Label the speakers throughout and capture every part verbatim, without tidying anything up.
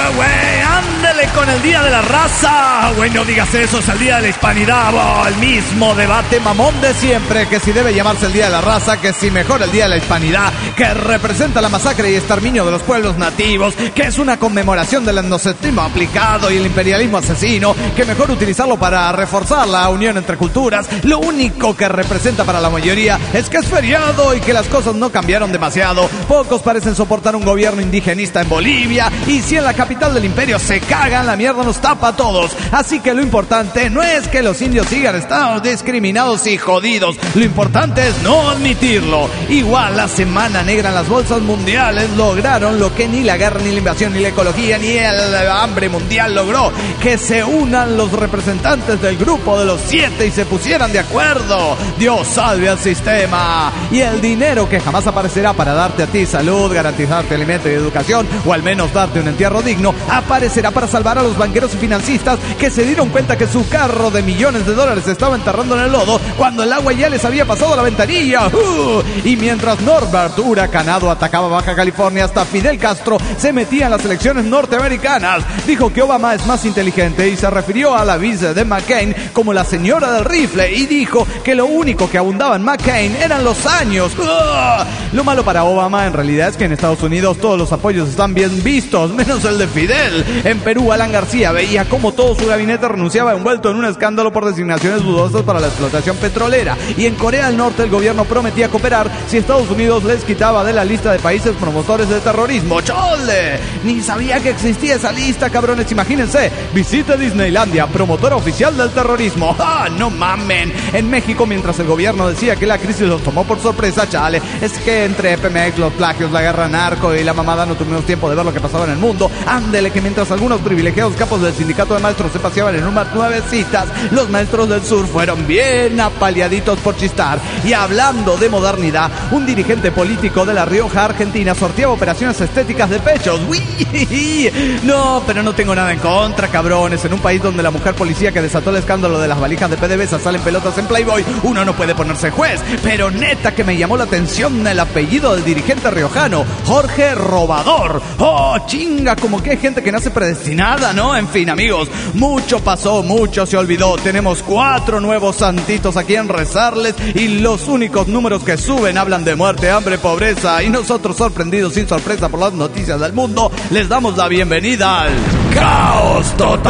Speaker 1: güey, ándele con el Día de la Raza. Güey, no digas eso, es el Día de la Hispanidad. Oh, el mismo debate mamón de siempre, que si debe llamarse el Día de la Raza, que si mejor el Día de la Hispanidad, que representa la masacre y exterminio de los pueblos nativos, que es una conmemoración del etnocentismo aplicado y el imperialismo asesino, que mejor utilizarlo para reforzar la unión entre culturas. Lo único que representa para la mayoría es que es feriado y que las cosas no cambiaron demasiado. Pocos parecen soportar un gobierno indigenista en Bolivia, y si en la capital del imperio se cagan, la mierda nos tapa a todos. Así que lo importante no es que los indios sigan estando discriminados y jodidos, lo importante es no admitirlo. Igual la semana negra en las bolsas mundiales lograron lo que ni la guerra, ni la invasión, ni la ecología, ni el hambre mundial logró: que se unan los representantes del grupo de los siete y se pusieran de acuerdo. Dios salve al sistema. Y el dinero que jamás aparecerá para darte a ti salud, garantizarte alimento y educación, o al menos darte un entierro digno, aparecerá para salvar a los banqueros y financistas que se dieron cuenta que su carro de millones de dólares se estaba enterrando en el lodo cuando el agua ya les había pasado a la ventanilla. Uh, y mientras Norbert huracanado atacaba Baja California, hasta Fidel Castro se metía en las elecciones norteamericanas. Dijo que Obama es más inteligente y se refirió a la vice de McCain como la señora del rifle, y dijo que lo único que abundaba en McCain eran los años. Uh, lo malo para Obama en realidad es que en Estados Unidos todos los apoyos están bien vistos, menos el de Fidel. En Perú, Alan García veía cómo todo su gabinete renunciaba envuelto en un escándalo por designaciones dudosas para la explotación petrolera. Y en Corea del Norte el gobierno prometía cooperar si Estados Unidos les quitaba de la lista de países promotores de terrorismo. ¡Chole! Ni sabía que existía esa lista, cabrones. Imagínense, visite Disneylandia, promotora oficial del terrorismo. ¡Ah, no mamen! En México, mientras el gobierno decía que la crisis los tomó por sorpresa, chale, es que entre Pemex, los plagios, la guerra narco y la mamada no tuvimos tiempo de ver lo que pasaba en el mundo. Ándele que mientras algunos privilegiados capos del sindicato de maestros se paseaban en unas nuevecitas, los maestros del sur fueron bien apaleaditos por chistar. Y hablando de modernidad, un dirigente político de La Rioja, Argentina, sorteaba operaciones estéticas de pechos. ¡Uy! No, pero no tengo nada en contra, cabrones. En un país donde la mujer policía que desató el escándalo de las valijas de PDVSA salen pelotas en Playboy, uno no puede ponerse juez. Pero neta que me llamó la atención el apellido del dirigente riojano, Jorge Robador. ¡Oh, chinga! Como que hay gente que nace predestinada, ¿no? En fin, amigos, mucho pasó, mucho se olvidó. Tenemos cuatro nuevos santitos a quien rezarles, y los únicos números que suben hablan de muerte, hambre, pobreza. Y nosotros, sorprendidos sin sorpresa por las noticias del mundo, les damos la bienvenida al Caos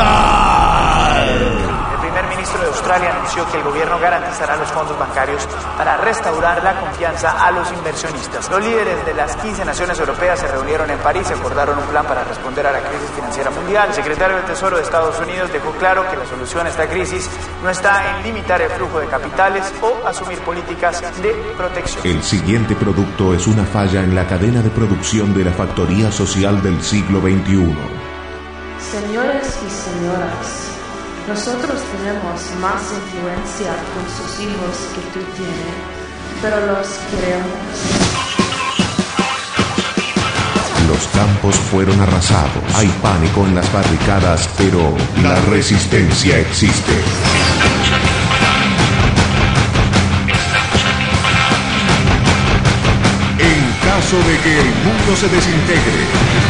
Speaker 1: Total.
Speaker 2: El primer ministro de Australia anunció que el gobierno garantizará los fondos bancarios para restaurar la confianza a los inversionistas. Los líderes de las quince naciones europeas se reunieron en París y acordaron un plan para responder a la crisis financiera mundial. El secretario del Tesoro de Estados Unidos dejó claro que la solución a esta crisis no está en limitar el flujo de capitales o asumir políticas de protección.
Speaker 3: El siguiente producto es una falla en la cadena de producción de la factoría social del siglo veintiuno.
Speaker 4: Señores y señoras, nosotros tenemos más influencia con sus hijos que tú tienes, pero los queremos.
Speaker 3: Los campos fueron arrasados. Hay pánico en las barricadas, pero la resistencia existe. En caso de que el mundo se desintegre,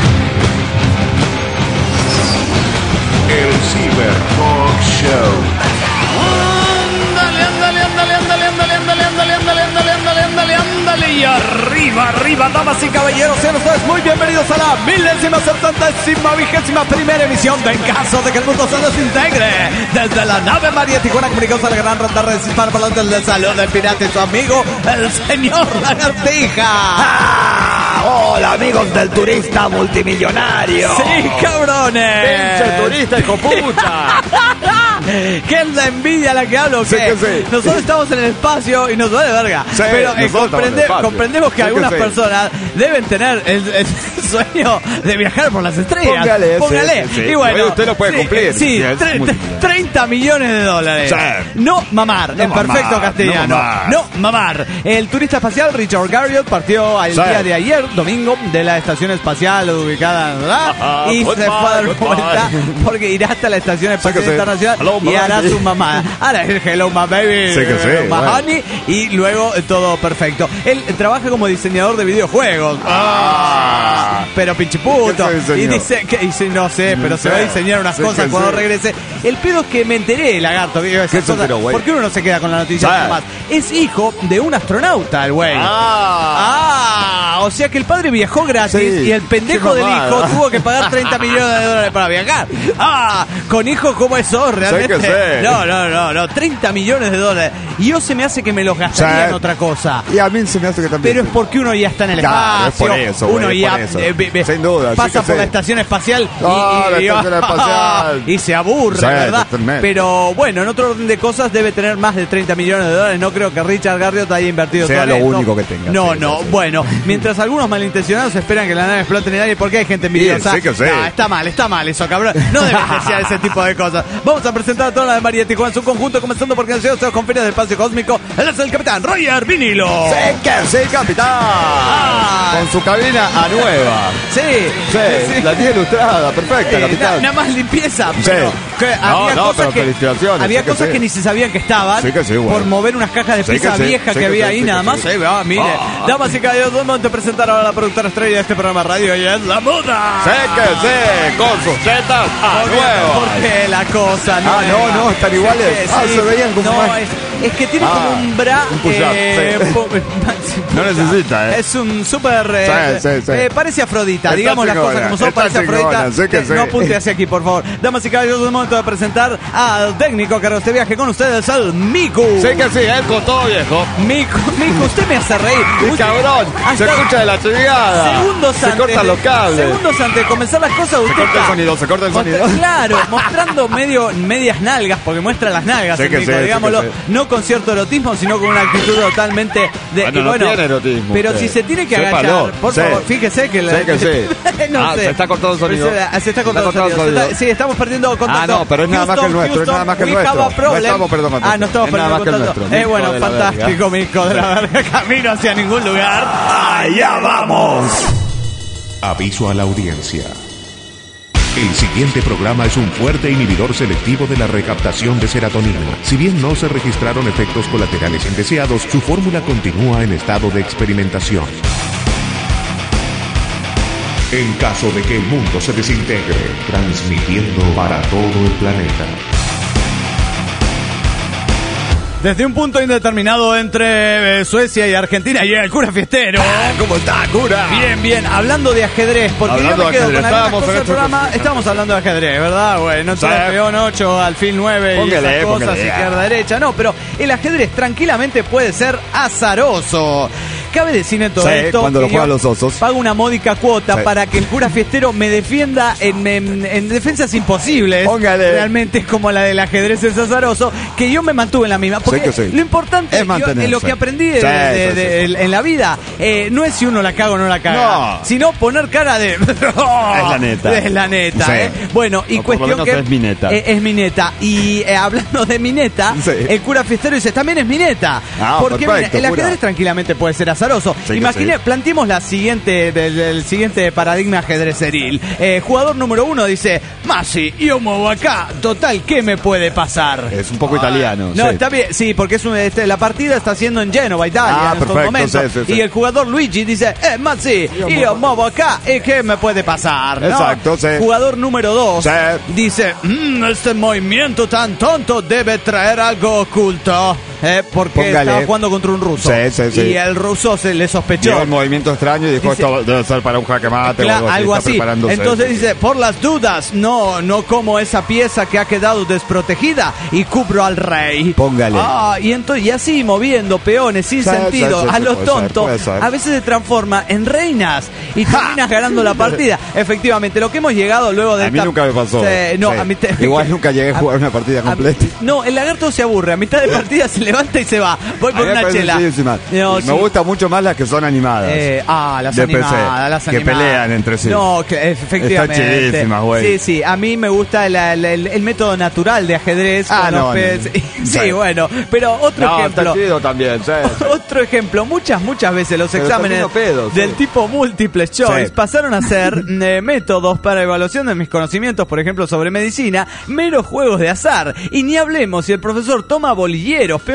Speaker 3: el Cyber Talk Show.
Speaker 1: Ándale, ándale, ándale, ándale, ándale, ándale, ándale, ándale, ándale, ándale, ándale, ándale, y arriba, arriba, damas y caballeros, sean ustedes muy bienvenidos a la milésima, setentésima, vigésima primera emisión de En Caso de que el Mundo se Desintegre. Desde la nave María Tijuana comunicados a la gran red de redes hispanoparlantes de salud del pirata y su amigo, el señor Lagartija. ¡Ah!
Speaker 5: Hola, amigos del turista multimillonario.
Speaker 1: Sí, cabrones.
Speaker 5: Pinche turista, hijo puta.
Speaker 1: ¿Qué es la envidia a la que hablo?
Speaker 5: Sí,
Speaker 1: que
Speaker 5: que sí.
Speaker 1: Nosotros estamos en el espacio y nos vale verga.
Speaker 5: Sí,
Speaker 1: pero eh, comprende, comprendemos que
Speaker 5: sí,
Speaker 1: algunas
Speaker 5: que sí.
Speaker 1: personas deben tener el, el sueño de viajar por las estrellas.
Speaker 5: Póngale,
Speaker 1: Póngale.
Speaker 5: sí, sí, sí.
Speaker 1: Y bueno,
Speaker 5: usted lo puede
Speaker 1: sí,
Speaker 5: cumplir.
Speaker 1: Sí,
Speaker 5: Sí, es
Speaker 1: tre-
Speaker 5: muy-
Speaker 1: tre- treinta millones de dólares.
Speaker 5: Sí.
Speaker 1: No mamar,
Speaker 5: No
Speaker 1: en
Speaker 5: mamar,
Speaker 1: perfecto castellano.
Speaker 5: no mamar.
Speaker 1: No mamar. El turista espacial Richard Garriott partió el
Speaker 5: Sí.
Speaker 1: día de ayer, domingo, de la estación espacial ubicada, ¿verdad?
Speaker 5: Ajá,
Speaker 1: Y se
Speaker 5: goodbye,
Speaker 1: fue a dar
Speaker 5: goodbye.
Speaker 1: vuelta porque irá hasta la estación espacial
Speaker 5: Sí que sí.
Speaker 1: internacional
Speaker 5: Hello,
Speaker 1: y
Speaker 5: my
Speaker 1: hará
Speaker 5: baby.
Speaker 1: su mamá. Ahora el hello my baby,
Speaker 5: Sí que sí,
Speaker 1: hello, my
Speaker 5: bueno.
Speaker 1: honey, y luego eh, todo perfecto. Él trabaja como diseñador de videojuegos. Ah. pero pinchiputo.
Speaker 6: ¿Qué se
Speaker 1: Y
Speaker 6: diseñó?
Speaker 1: dice que dice, no sé, pero
Speaker 6: Sí.
Speaker 1: se va a diseñar unas
Speaker 6: Sí,
Speaker 1: cosas
Speaker 6: que
Speaker 1: cuando
Speaker 6: sí.
Speaker 1: regrese. El pedo es que me enteré, lagarto, que iba a decir
Speaker 6: ¿Qué se
Speaker 1: cosas,
Speaker 6: enteró, güey?
Speaker 1: porque uno no se queda con la noticia
Speaker 6: Sí.
Speaker 1: nada más. Es hijo de un astronauta, el güey.
Speaker 6: Ah.
Speaker 1: Ah, o sea que el padre viajó gratis
Speaker 6: Sí,
Speaker 1: y el pendejo
Speaker 6: qué
Speaker 1: del
Speaker 6: mamada.
Speaker 1: hijo tuvo que pagar treinta millones de dólares para viajar. Ah, con hijo, ¿cómo es eso realmente?
Speaker 6: Sí que sí.
Speaker 1: No, no, no, no, treinta millones de dólares. Y yo se me hace que me los gastaría
Speaker 6: Sí.
Speaker 1: en otra cosa.
Speaker 6: Y a mí se me hace que también.
Speaker 1: Pero es porque uno ya está en el
Speaker 6: Claro, es
Speaker 1: espacio.
Speaker 6: por eso,
Speaker 1: uno
Speaker 6: güey, es
Speaker 1: ya
Speaker 6: por eso.
Speaker 1: eh, ve- ve-
Speaker 6: Sin duda, sí
Speaker 1: pasa
Speaker 6: que
Speaker 1: por
Speaker 6: sí.
Speaker 1: la estación espacial y,
Speaker 6: Ah,
Speaker 1: y-
Speaker 6: la
Speaker 1: y-
Speaker 6: estación espacial.
Speaker 1: y se aburre,
Speaker 6: Sí,
Speaker 1: ¿verdad?
Speaker 6: totalmente.
Speaker 1: Pero bueno, en otro orden de cosas debe tener más de treinta millones de dólares. No creo que Richard Garriott haya invertido
Speaker 6: Sea
Speaker 1: todo
Speaker 6: lo
Speaker 1: esto.
Speaker 6: único que tenga,
Speaker 1: No,
Speaker 6: sí,
Speaker 1: no.
Speaker 6: sí, sí.
Speaker 1: Bueno, mientras algunos malintencionados esperan que la nave explote en el aire porque hay gente envidiosa.
Speaker 6: Sí, sí que sí.
Speaker 1: No, está mal, está mal eso, cabrón. No debes desear ese tipo de cosas. Vamos a presentar a toda la de María Tijuana en su conjunto, comenzando por Canciones con Ferias del Espacio Cósmico. Él es el capitán Roger Vinilo.
Speaker 6: Sí, que sí, capitán.
Speaker 1: Ah.
Speaker 6: Con su cabina a nueva.
Speaker 1: Sí,
Speaker 6: Sí, la tiene ilustrada, perfecta,
Speaker 1: Sí,
Speaker 6: capitán.
Speaker 1: na- nada más limpieza.
Speaker 6: Sí.
Speaker 1: Pero que
Speaker 6: No,
Speaker 1: había
Speaker 6: no,
Speaker 1: cosas
Speaker 6: pero
Speaker 1: que,
Speaker 6: felicitaciones,
Speaker 1: había
Speaker 6: sí que
Speaker 1: cosas
Speaker 6: sí.
Speaker 1: que ni se sabían que estaban
Speaker 6: Sí que sí, bueno.
Speaker 1: por mover unas cajas de
Speaker 6: Sí
Speaker 1: pizza
Speaker 6: que sí,
Speaker 1: viejas
Speaker 6: sí
Speaker 1: que
Speaker 6: que
Speaker 1: había
Speaker 6: sí,
Speaker 1: ahí
Speaker 6: sí que
Speaker 1: nada más.
Speaker 6: sí.
Speaker 1: Sí, va, mire.
Speaker 6: Ah.
Speaker 1: Damas y caballeros, un momento de presentar ahora la productora estrella de este programa de radio y es la moda.
Speaker 6: Sí, que sí, con sus tetas a
Speaker 1: Porque-
Speaker 6: nueva.
Speaker 1: Porque la cosa no
Speaker 6: Ah, no,
Speaker 1: es-
Speaker 6: no, están iguales.
Speaker 1: Sí,
Speaker 6: Ah,
Speaker 1: sí.
Speaker 6: se veían como
Speaker 1: no,
Speaker 6: más-
Speaker 1: es, es que tiene
Speaker 6: Ah,
Speaker 1: como un bra
Speaker 6: un push-up,
Speaker 1: eh,
Speaker 6: sí.
Speaker 1: po-
Speaker 6: No necesita, ¿eh?
Speaker 1: Es un súper eh,
Speaker 6: Sí, sí, sí.
Speaker 1: eh, parece Afrodita,
Speaker 6: Está
Speaker 1: digamos las
Speaker 6: chingona,
Speaker 1: cosas como son,
Speaker 6: está
Speaker 1: parece
Speaker 6: chingona,
Speaker 1: Afrodita.
Speaker 6: sí que
Speaker 1: Eh,
Speaker 6: sí.
Speaker 1: No apunte hacia aquí, por favor. Damas y caballeros, es el momento de presentar al técnico que hará este viaje con ustedes, al Miku.
Speaker 6: Sí que sí, él con todo viejo.
Speaker 1: Miku, Miku, usted me hace reír.
Speaker 6: Y
Speaker 1: Usted-
Speaker 6: cabrón, se
Speaker 1: hasta
Speaker 6: escucha de la chingada.
Speaker 1: Segundos
Speaker 6: Se
Speaker 1: antes
Speaker 6: cortan
Speaker 1: de-
Speaker 6: los cables.
Speaker 1: Segundos antes de comenzar las cosas, usted
Speaker 6: corta el
Speaker 1: está-
Speaker 6: sonido, se corta el
Speaker 1: mostra-
Speaker 6: sonido.
Speaker 1: Claro, mostrando medio, medias nalgas, porque muestra las nalgas,
Speaker 6: Sí
Speaker 1: el
Speaker 6: que
Speaker 1: Miku,
Speaker 6: sí, sí
Speaker 1: digámoslo.
Speaker 6: que sí.
Speaker 1: No con cierto erotismo, sino con una actitud totalmente de.
Speaker 6: Bueno,
Speaker 1: y
Speaker 6: no tiene erotismo
Speaker 1: Pero
Speaker 6: usted.
Speaker 1: si se tiene que
Speaker 6: Sépalo.
Speaker 1: agachar, por
Speaker 6: Sí.
Speaker 1: favor, fíjese que la-
Speaker 6: Sí que sí.
Speaker 1: no
Speaker 6: Ah,
Speaker 1: sé.
Speaker 6: se está cortando el sonido.
Speaker 1: Se, se está cortando
Speaker 6: Se está
Speaker 1: el sonido.
Speaker 6: cortando el
Speaker 1: Se
Speaker 6: sonido.
Speaker 1: está- sí, estamos perdiendo contacto.
Speaker 6: Ah, no, pero es nada más que el nuestro, es nada más que el
Speaker 1: we have
Speaker 6: nuestro.
Speaker 1: a problem.
Speaker 6: No estamos perdiendo contacto.
Speaker 1: Ah, no estamos
Speaker 6: Es nada
Speaker 1: perdiendo
Speaker 6: más que el
Speaker 1: contacto.
Speaker 6: nuestro.
Speaker 1: Eh, bueno,
Speaker 6: Mico de la
Speaker 1: fantástico, Mico de la verga. Camino hacia ningún lugar.
Speaker 5: ¡Allá vamos!
Speaker 3: Aviso a la audiencia. El siguiente programa es un fuerte inhibidor selectivo de la recaptación de serotonina. Si bien no se registraron efectos colaterales indeseados, su fórmula continúa en estado de experimentación. En caso de que el mundo se desintegre, transmitiendo para todo el planeta.
Speaker 1: Desde un punto indeterminado entre eh, Suecia y Argentina llega el cura fiestero.
Speaker 6: ¿Cómo está, cura?
Speaker 1: Bien, bien, hablando de ajedrez, porque
Speaker 6: Hablando
Speaker 1: yo me
Speaker 6: de
Speaker 1: quedo
Speaker 6: ajedrez,
Speaker 1: con algunas
Speaker 6: estábamos
Speaker 1: cosas
Speaker 6: en
Speaker 1: del
Speaker 6: esto-
Speaker 1: programa. Estábamos hablando de ajedrez, ¿verdad? Bueno,
Speaker 6: Sí.
Speaker 1: peón ocho, alfil nueve y
Speaker 6: Póngale,
Speaker 1: esas cosas,
Speaker 6: póngale.
Speaker 1: izquierda, derecha. No, pero el ajedrez tranquilamente puede ser azaroso. Cabe decir en todo
Speaker 6: Sí,
Speaker 1: esto
Speaker 6: cuando lo
Speaker 1: que
Speaker 6: juegan
Speaker 1: yo
Speaker 6: los osos.
Speaker 1: pago una módica cuota
Speaker 6: Sí.
Speaker 1: para que el cura fiestero me defienda en, en- en defensas imposibles.
Speaker 6: Póngale.
Speaker 1: Realmente como la del ajedrez es azaroso, que yo me mantuve en la misma. Porque
Speaker 6: que sí.
Speaker 1: lo importante
Speaker 6: Es
Speaker 1: yo,
Speaker 6: mantenerse.
Speaker 1: en lo que aprendí de-
Speaker 6: Sí,
Speaker 1: de-
Speaker 6: sí,
Speaker 1: de-
Speaker 6: sí, sí.
Speaker 1: en la vida, eh, no es si uno la caga o no la caga,
Speaker 6: No.
Speaker 1: sino poner cara de... es
Speaker 6: la neta.
Speaker 1: Es la neta,
Speaker 6: Sí.
Speaker 1: ¿eh? Bueno, y
Speaker 6: O por lo
Speaker 1: cuestión
Speaker 6: menos
Speaker 1: que...
Speaker 6: es mi neta.
Speaker 1: eh, es mi neta. Y eh, hablando de mi neta,
Speaker 6: Sí.
Speaker 1: el cura fiestero dice, también es mi neta.
Speaker 6: Ah,
Speaker 1: Porque
Speaker 6: perfecto,
Speaker 1: mira, el
Speaker 6: cura.
Speaker 1: ajedrez tranquilamente puede ser azaroso.
Speaker 6: Sí que
Speaker 1: Imagine,
Speaker 6: sí.
Speaker 1: planteemos la siguiente, del, del siguiente paradigma ajedrezeril. Eh, jugador número uno dice, Masi, yo muevo acá, total, ¿qué me puede pasar?
Speaker 6: Es un poco italiano.
Speaker 1: No,
Speaker 6: sí.
Speaker 1: está bien, sí, porque es un, este, la partida está siendo en Genova, Italia,
Speaker 6: Ah,
Speaker 1: en estos
Speaker 6: perfecto,
Speaker 1: momentos.
Speaker 6: sí, sí, sí.
Speaker 1: Y el jugador Luigi dice, eh, Mazzi, yo muevo acá, ¿y qué me puede pasar? ¿no?
Speaker 6: Exacto, sí.
Speaker 1: Jugador número dos
Speaker 6: Sí.
Speaker 1: dice, "Mm, este movimiento tan tonto debe traer algo oculto. Eh, porque
Speaker 6: Póngale.
Speaker 1: estaba jugando contra un ruso.
Speaker 6: Sí, sí, sí.
Speaker 1: Y el ruso se le sospechó.
Speaker 6: Llegó el movimiento extraño y dijo,
Speaker 1: Dice-
Speaker 6: esto debe ser para un jaque mate
Speaker 1: Cla-
Speaker 6: o algo así.
Speaker 1: algo
Speaker 6: está
Speaker 1: así.
Speaker 6: preparándose.
Speaker 1: Entonces dice, por las dudas, no, no como esa pieza que ha quedado desprotegida y cubro al rey.
Speaker 6: Póngale.
Speaker 1: Ah, y entonces, y así moviendo peones sin
Speaker 6: Sí,
Speaker 1: sentido
Speaker 6: sí, sí,
Speaker 1: a
Speaker 6: sí,
Speaker 1: los
Speaker 6: puede ser,
Speaker 1: tontos,
Speaker 6: puede ser.
Speaker 1: a veces se transforma en reinas y terminas ganando la partida. Efectivamente, lo que hemos llegado luego de
Speaker 6: A mí
Speaker 1: esta-
Speaker 6: nunca me pasó.
Speaker 1: Sí, no,
Speaker 6: Sí.
Speaker 1: a mí te-
Speaker 6: Igual nunca llegué a jugar una partida
Speaker 1: a-
Speaker 6: completa.
Speaker 1: No, el lagarto se aburre. A mitad de partida se levanta y se va. Voy
Speaker 6: A
Speaker 1: por
Speaker 6: mí me
Speaker 1: una
Speaker 6: parece
Speaker 1: chela.
Speaker 6: chidísima.
Speaker 1: No,
Speaker 6: me
Speaker 1: sí.
Speaker 6: gusta mucho más las que son animadas.
Speaker 1: Eh, ah, las
Speaker 6: De P C,
Speaker 1: animadas, las
Speaker 6: que
Speaker 1: animadas.
Speaker 6: pelean entre sí.
Speaker 1: No, que efectivamente.
Speaker 6: Están chidísimas, güey.
Speaker 1: Sí, sí, a mí me gusta el, el- el- el método natural de ajedrez.
Speaker 6: Ah,
Speaker 1: con
Speaker 6: no,
Speaker 1: los pe-
Speaker 6: no.
Speaker 1: sí,
Speaker 6: Sí.
Speaker 1: sí, bueno, pero otro
Speaker 6: No,
Speaker 1: ejemplo.
Speaker 6: está chido también, sí.
Speaker 1: Otro ejemplo, muchas, muchas veces los
Speaker 6: Pero
Speaker 1: exámenes
Speaker 6: termino pedo,
Speaker 1: del
Speaker 6: sí.
Speaker 1: tipo múltiple choice
Speaker 6: Sí.
Speaker 1: pasaron a ser eh, métodos para evaluación de mis conocimientos, por ejemplo, sobre medicina, meros juegos de azar. Y ni hablemos si el profesor toma bolilleros, peor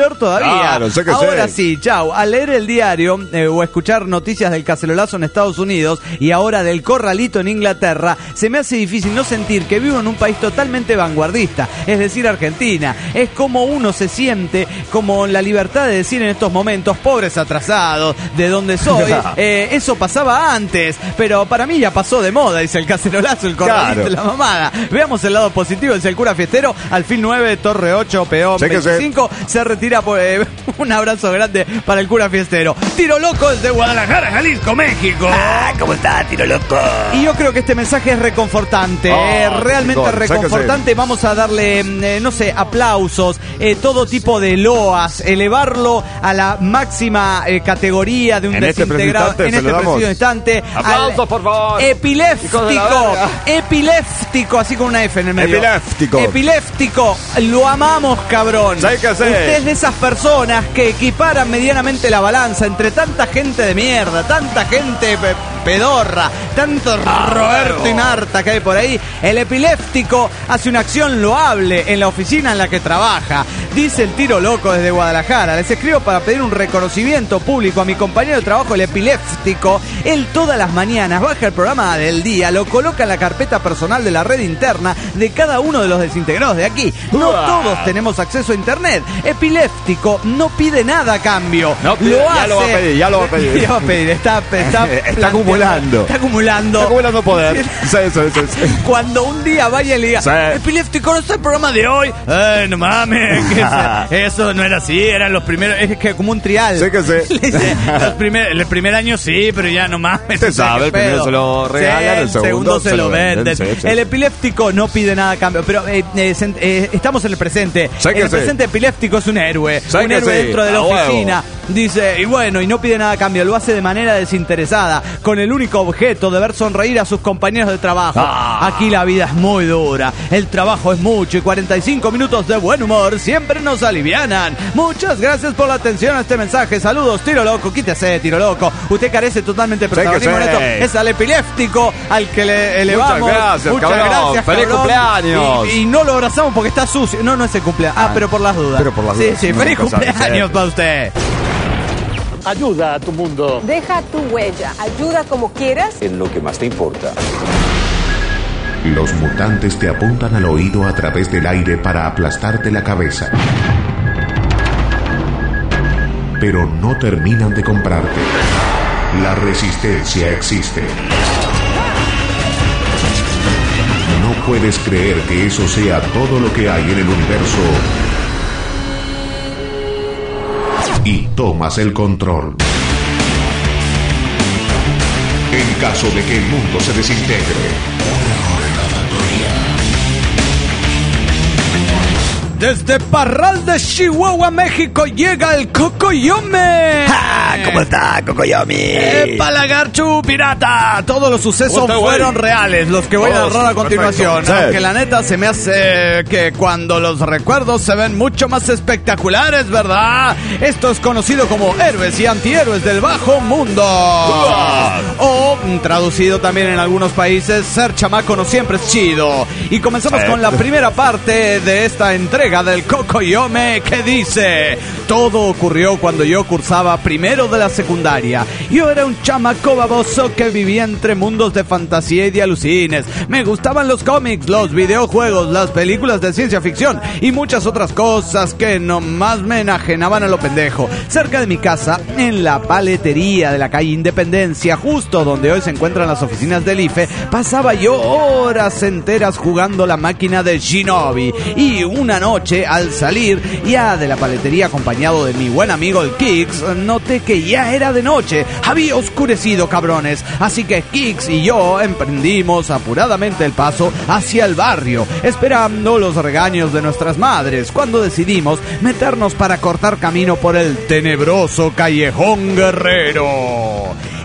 Speaker 1: peor todavía.
Speaker 6: Claro, sé que
Speaker 1: ahora
Speaker 6: sé.
Speaker 1: sí, chau. Al leer el diario eh, o escuchar noticias del cacerolazo en Estados Unidos y ahora del corralito en Inglaterra, se me hace difícil no sentir que vivo en un país totalmente vanguardista, es decir, Argentina. Es como uno se siente, como la libertad de decir en estos momentos, pobres atrasados, de donde soy. eh, eso pasaba antes, pero para mí ya pasó de moda, dice el cacerolazo, el corralito,
Speaker 6: Claro.
Speaker 1: la mamada. Veamos el lado positivo, dice el cura fiestero. Alfil nueve, Torre ocho, Peón
Speaker 6: Sé que sé.
Speaker 1: veinticinco. Se retira por, eh, un abrazo grande para el cura fiestero. Tiro loco desde Guadalajara, Jalisco, México.
Speaker 5: Ah, ¿cómo está, tiro loco?
Speaker 1: Y yo creo que este mensaje es reconfortante,
Speaker 6: Oh,
Speaker 1: eh, realmente
Speaker 6: chicos,
Speaker 1: reconfortante. Vamos a darle, eh, no sé, aplausos, eh, todo tipo de loas, elevarlo a la máxima eh, categoría de un
Speaker 6: En este
Speaker 1: desintegrado.
Speaker 6: preciso instante
Speaker 1: en
Speaker 6: se
Speaker 1: este
Speaker 6: lo damos.
Speaker 1: preciso instante.
Speaker 6: Aplausos,
Speaker 1: al
Speaker 6: por favor. Hijos de la
Speaker 1: Epiléptico,
Speaker 6: verga.
Speaker 1: epiléptico, así con una F en el medio.
Speaker 6: Epiléptico.
Speaker 1: Epiléptico, lo amamos, cabrón.
Speaker 6: ¿Sabe qué hacer?
Speaker 1: Usted es de esas personas que equiparan medianamente la balanza entre tanta gente de mierda, tanta gente pe- pedorra, tanto Roberto y Marta que hay por ahí. El epiléptico hace una acción loable en la oficina en la que trabaja. Dice el tiro loco desde Guadalajara. Les escribo para pedir un reconocimiento público a mi compañero de trabajo, el epiléptico. Él todas las mañanas baja el programa del día, lo coloca en la carpeta personal de la red interna de cada uno de los desintegrados de aquí. No
Speaker 6: Uah.
Speaker 1: todos tenemos acceso a internet. Epiléptico no pide nada a cambio.
Speaker 6: No pide,
Speaker 1: lo
Speaker 6: ya
Speaker 1: hace.
Speaker 6: lo va a pedir, ya lo va a pedir.
Speaker 1: Ya va a pedir. Está, está,
Speaker 6: Está
Speaker 1: planteando-
Speaker 6: acumulando.
Speaker 1: Está acumulando.
Speaker 6: Está acumulando poder. Sí, sí, sí, sí.
Speaker 1: Cuando un día vaya y le diga,
Speaker 6: Sí.
Speaker 1: epiléptico, ¿no está el programa de hoy? Eh, no mames, que se- eso no era así, eran los primeros, es que como un trial.
Speaker 6: Sí que sí.
Speaker 1: Le dice, los primer, el primer año sí, pero ya no mames.
Speaker 6: Usted
Speaker 1: o sea,
Speaker 6: sabe,
Speaker 1: qué
Speaker 6: el primero
Speaker 1: pedo.
Speaker 6: se lo regalan,
Speaker 1: Sí,
Speaker 6: el segundo
Speaker 1: se, lo venden.
Speaker 6: Sí, sí.
Speaker 1: El epiléptico no pide nada a cambio, pero eh, eh, sen- eh, estamos en el presente.
Speaker 6: Sí que
Speaker 1: el
Speaker 6: sí.
Speaker 1: presente epiléptico es un héroe,
Speaker 6: Sí
Speaker 1: un
Speaker 6: que
Speaker 1: héroe
Speaker 6: sí.
Speaker 1: dentro de la
Speaker 6: A huevo.
Speaker 1: oficina. Dice, y bueno, y no pide nada a cambio, lo hace de manera desinteresada, con el único objeto de ver sonreír a sus compañeros de trabajo.
Speaker 6: Ah.
Speaker 1: Aquí la vida es muy dura, el trabajo es mucho y cuarenta y cinco minutos de buen humor siempre nos alivianan. Muchas gracias por la atención a este mensaje. Saludos, tiro loco, quítese, tiro loco. Usted carece totalmente de
Speaker 6: Sí que
Speaker 1: protagonismo en
Speaker 6: sí.
Speaker 1: esto. Es al epiléptico al que le elevamos.
Speaker 6: gracias,
Speaker 1: Muchas
Speaker 6: cabrón.
Speaker 1: gracias,
Speaker 6: Feliz
Speaker 1: cabrón.
Speaker 6: cumpleaños.
Speaker 1: Y, y no lo abrazamos porque está sucio. No, no es el cumpleaños. Ah,
Speaker 6: Ah,
Speaker 1: pero por las dudas.
Speaker 6: pero por las
Speaker 1: Sí,
Speaker 6: dudas.
Speaker 1: sí,
Speaker 6: No,
Speaker 1: feliz
Speaker 6: nunca sabe,
Speaker 1: cumpleaños
Speaker 6: sí.
Speaker 1: para usted.
Speaker 7: Ayuda a tu mundo.
Speaker 8: Deja tu huella, ayuda como quieras.
Speaker 9: En lo que más te importa.
Speaker 3: Los mutantes te apuntan al oído a través del aire para aplastarte la cabeza. Pero no terminan de comprarte. La resistencia existe. No puedes creer que eso sea todo lo que hay en el universo. Y tomas el control. En caso de que el mundo se desintegre.
Speaker 1: Desde Parral de Chihuahua, México, llega el Cocoyome.
Speaker 5: Ah, ¿cómo está, Cocoyomi?
Speaker 1: ¡Epa, lagarchu pirata! Todos los sucesos
Speaker 6: ¿Cómo está, güey?
Speaker 1: fueron reales, los que voy a
Speaker 6: Todos,
Speaker 1: narrar a continuación.
Speaker 6: perfecto. Sí.
Speaker 1: Aunque la neta se me hace que cuando los recuerdos se ven mucho más espectaculares, ¿verdad? Esto es conocido como héroes y antihéroes del bajo mundo. O, mm, traducido también en algunos países, ser chamaco no siempre es chido. Y comenzamos
Speaker 6: Sí.
Speaker 1: con la primera parte de esta entrega del Cocoyome, que dice: todo ocurrió cuando yo cursaba primero de la secundaria. Yo era un chamaco baboso que vivía entre mundos de fantasía y de alucines. Me gustaban los cómics, los videojuegos, las películas de ciencia ficción y muchas otras cosas que nomás me enajenaban a lo pendejo. Cerca de mi casa, en la paletería de la calle Independencia, justo donde hoy se encuentran las oficinas del I F E, pasaba yo horas enteras jugando la máquina de Shinobi. Y una noche, al salir ya de la paletería acompañado de mi buen amigo el Kix, noté que ya era de noche. Había oscurecido, cabrones. Así que Kix y yo emprendimos apuradamente el paso hacia el barrio, esperando los regaños de nuestras madres, cuando decidimos meternos para cortar camino por el tenebroso Callejón Guerrero.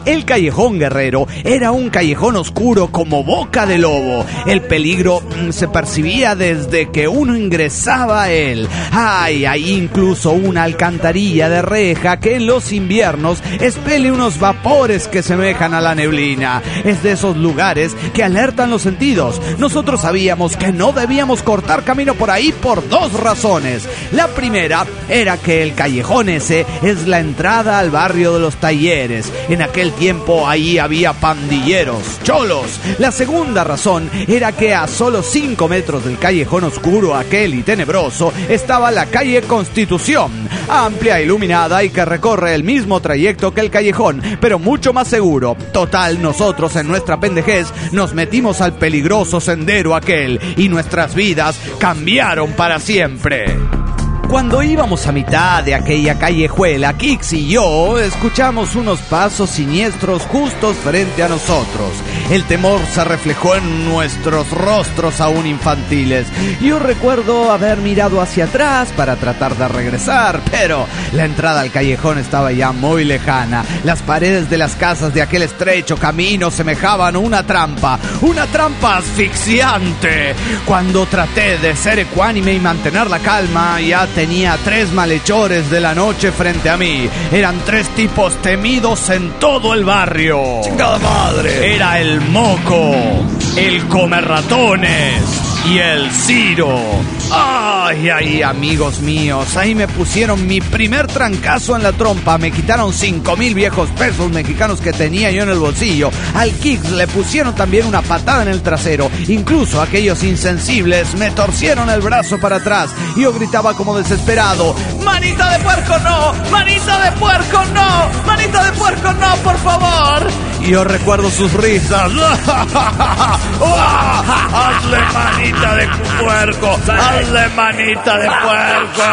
Speaker 1: El callejón Guerrero era un callejón oscuro como boca de lobo. El peligro mmm, se percibía desde que uno ingresaba a él. Ay, hay incluso una alcantarilla de reja que en los inviernos expele unos vapores que semejan a la neblina. Es de esos lugares que alertan los sentidos. Nosotros sabíamos que no debíamos cortar camino por ahí por dos razones. La primera era que el callejón ese es la entrada al barrio de los Talleres. En aquel tiempo ahí había pandilleros, cholos. La segunda razón era que a solo cinco metros del callejón oscuro aquel y tenebroso estaba la calle Constitución, amplia, iluminada y que recorre el mismo trayecto que el callejón, pero mucho más seguro. Total, nosotros en nuestra pendejez nos metimos al peligroso sendero aquel y nuestras vidas cambiaron para siempre. Cuando íbamos a mitad de aquella callejuela, Kix y yo escuchamos unos pasos siniestros justos frente a nosotros. El temor se reflejó en nuestros rostros aún infantiles. Yo recuerdo haber mirado hacia atrás para tratar de regresar, pero la entrada al callejón estaba ya muy lejana. Las paredes de las casas de aquel estrecho camino semejaban una trampa, una trampa asfixiante. Cuando traté de ser ecuánime y mantener la calma, ya tenía tres malhechores de la noche frente a mí. Eran tres tipos temidos en todo el barrio.
Speaker 5: ¡Chingada madre!
Speaker 1: Era el Moco, el Comerratones y el Ciro. Ay, ay, amigos míos, ahí me pusieron mi primer trancazo en la trompa. Me quitaron cinco mil viejos pesos mexicanos que tenía yo en el bolsillo. Al Kix le pusieron también una patada en el trasero. Incluso aquellos insensibles me torcieron el brazo para atrás. Yo gritaba como desesperado: ¡manita de puerco no! ¡Manita de puerco no! ¡Manita de puerco no, por favor! Y yo recuerdo sus risas. ¡Hazle manita de puerco! ¡Hazle manita de puerco!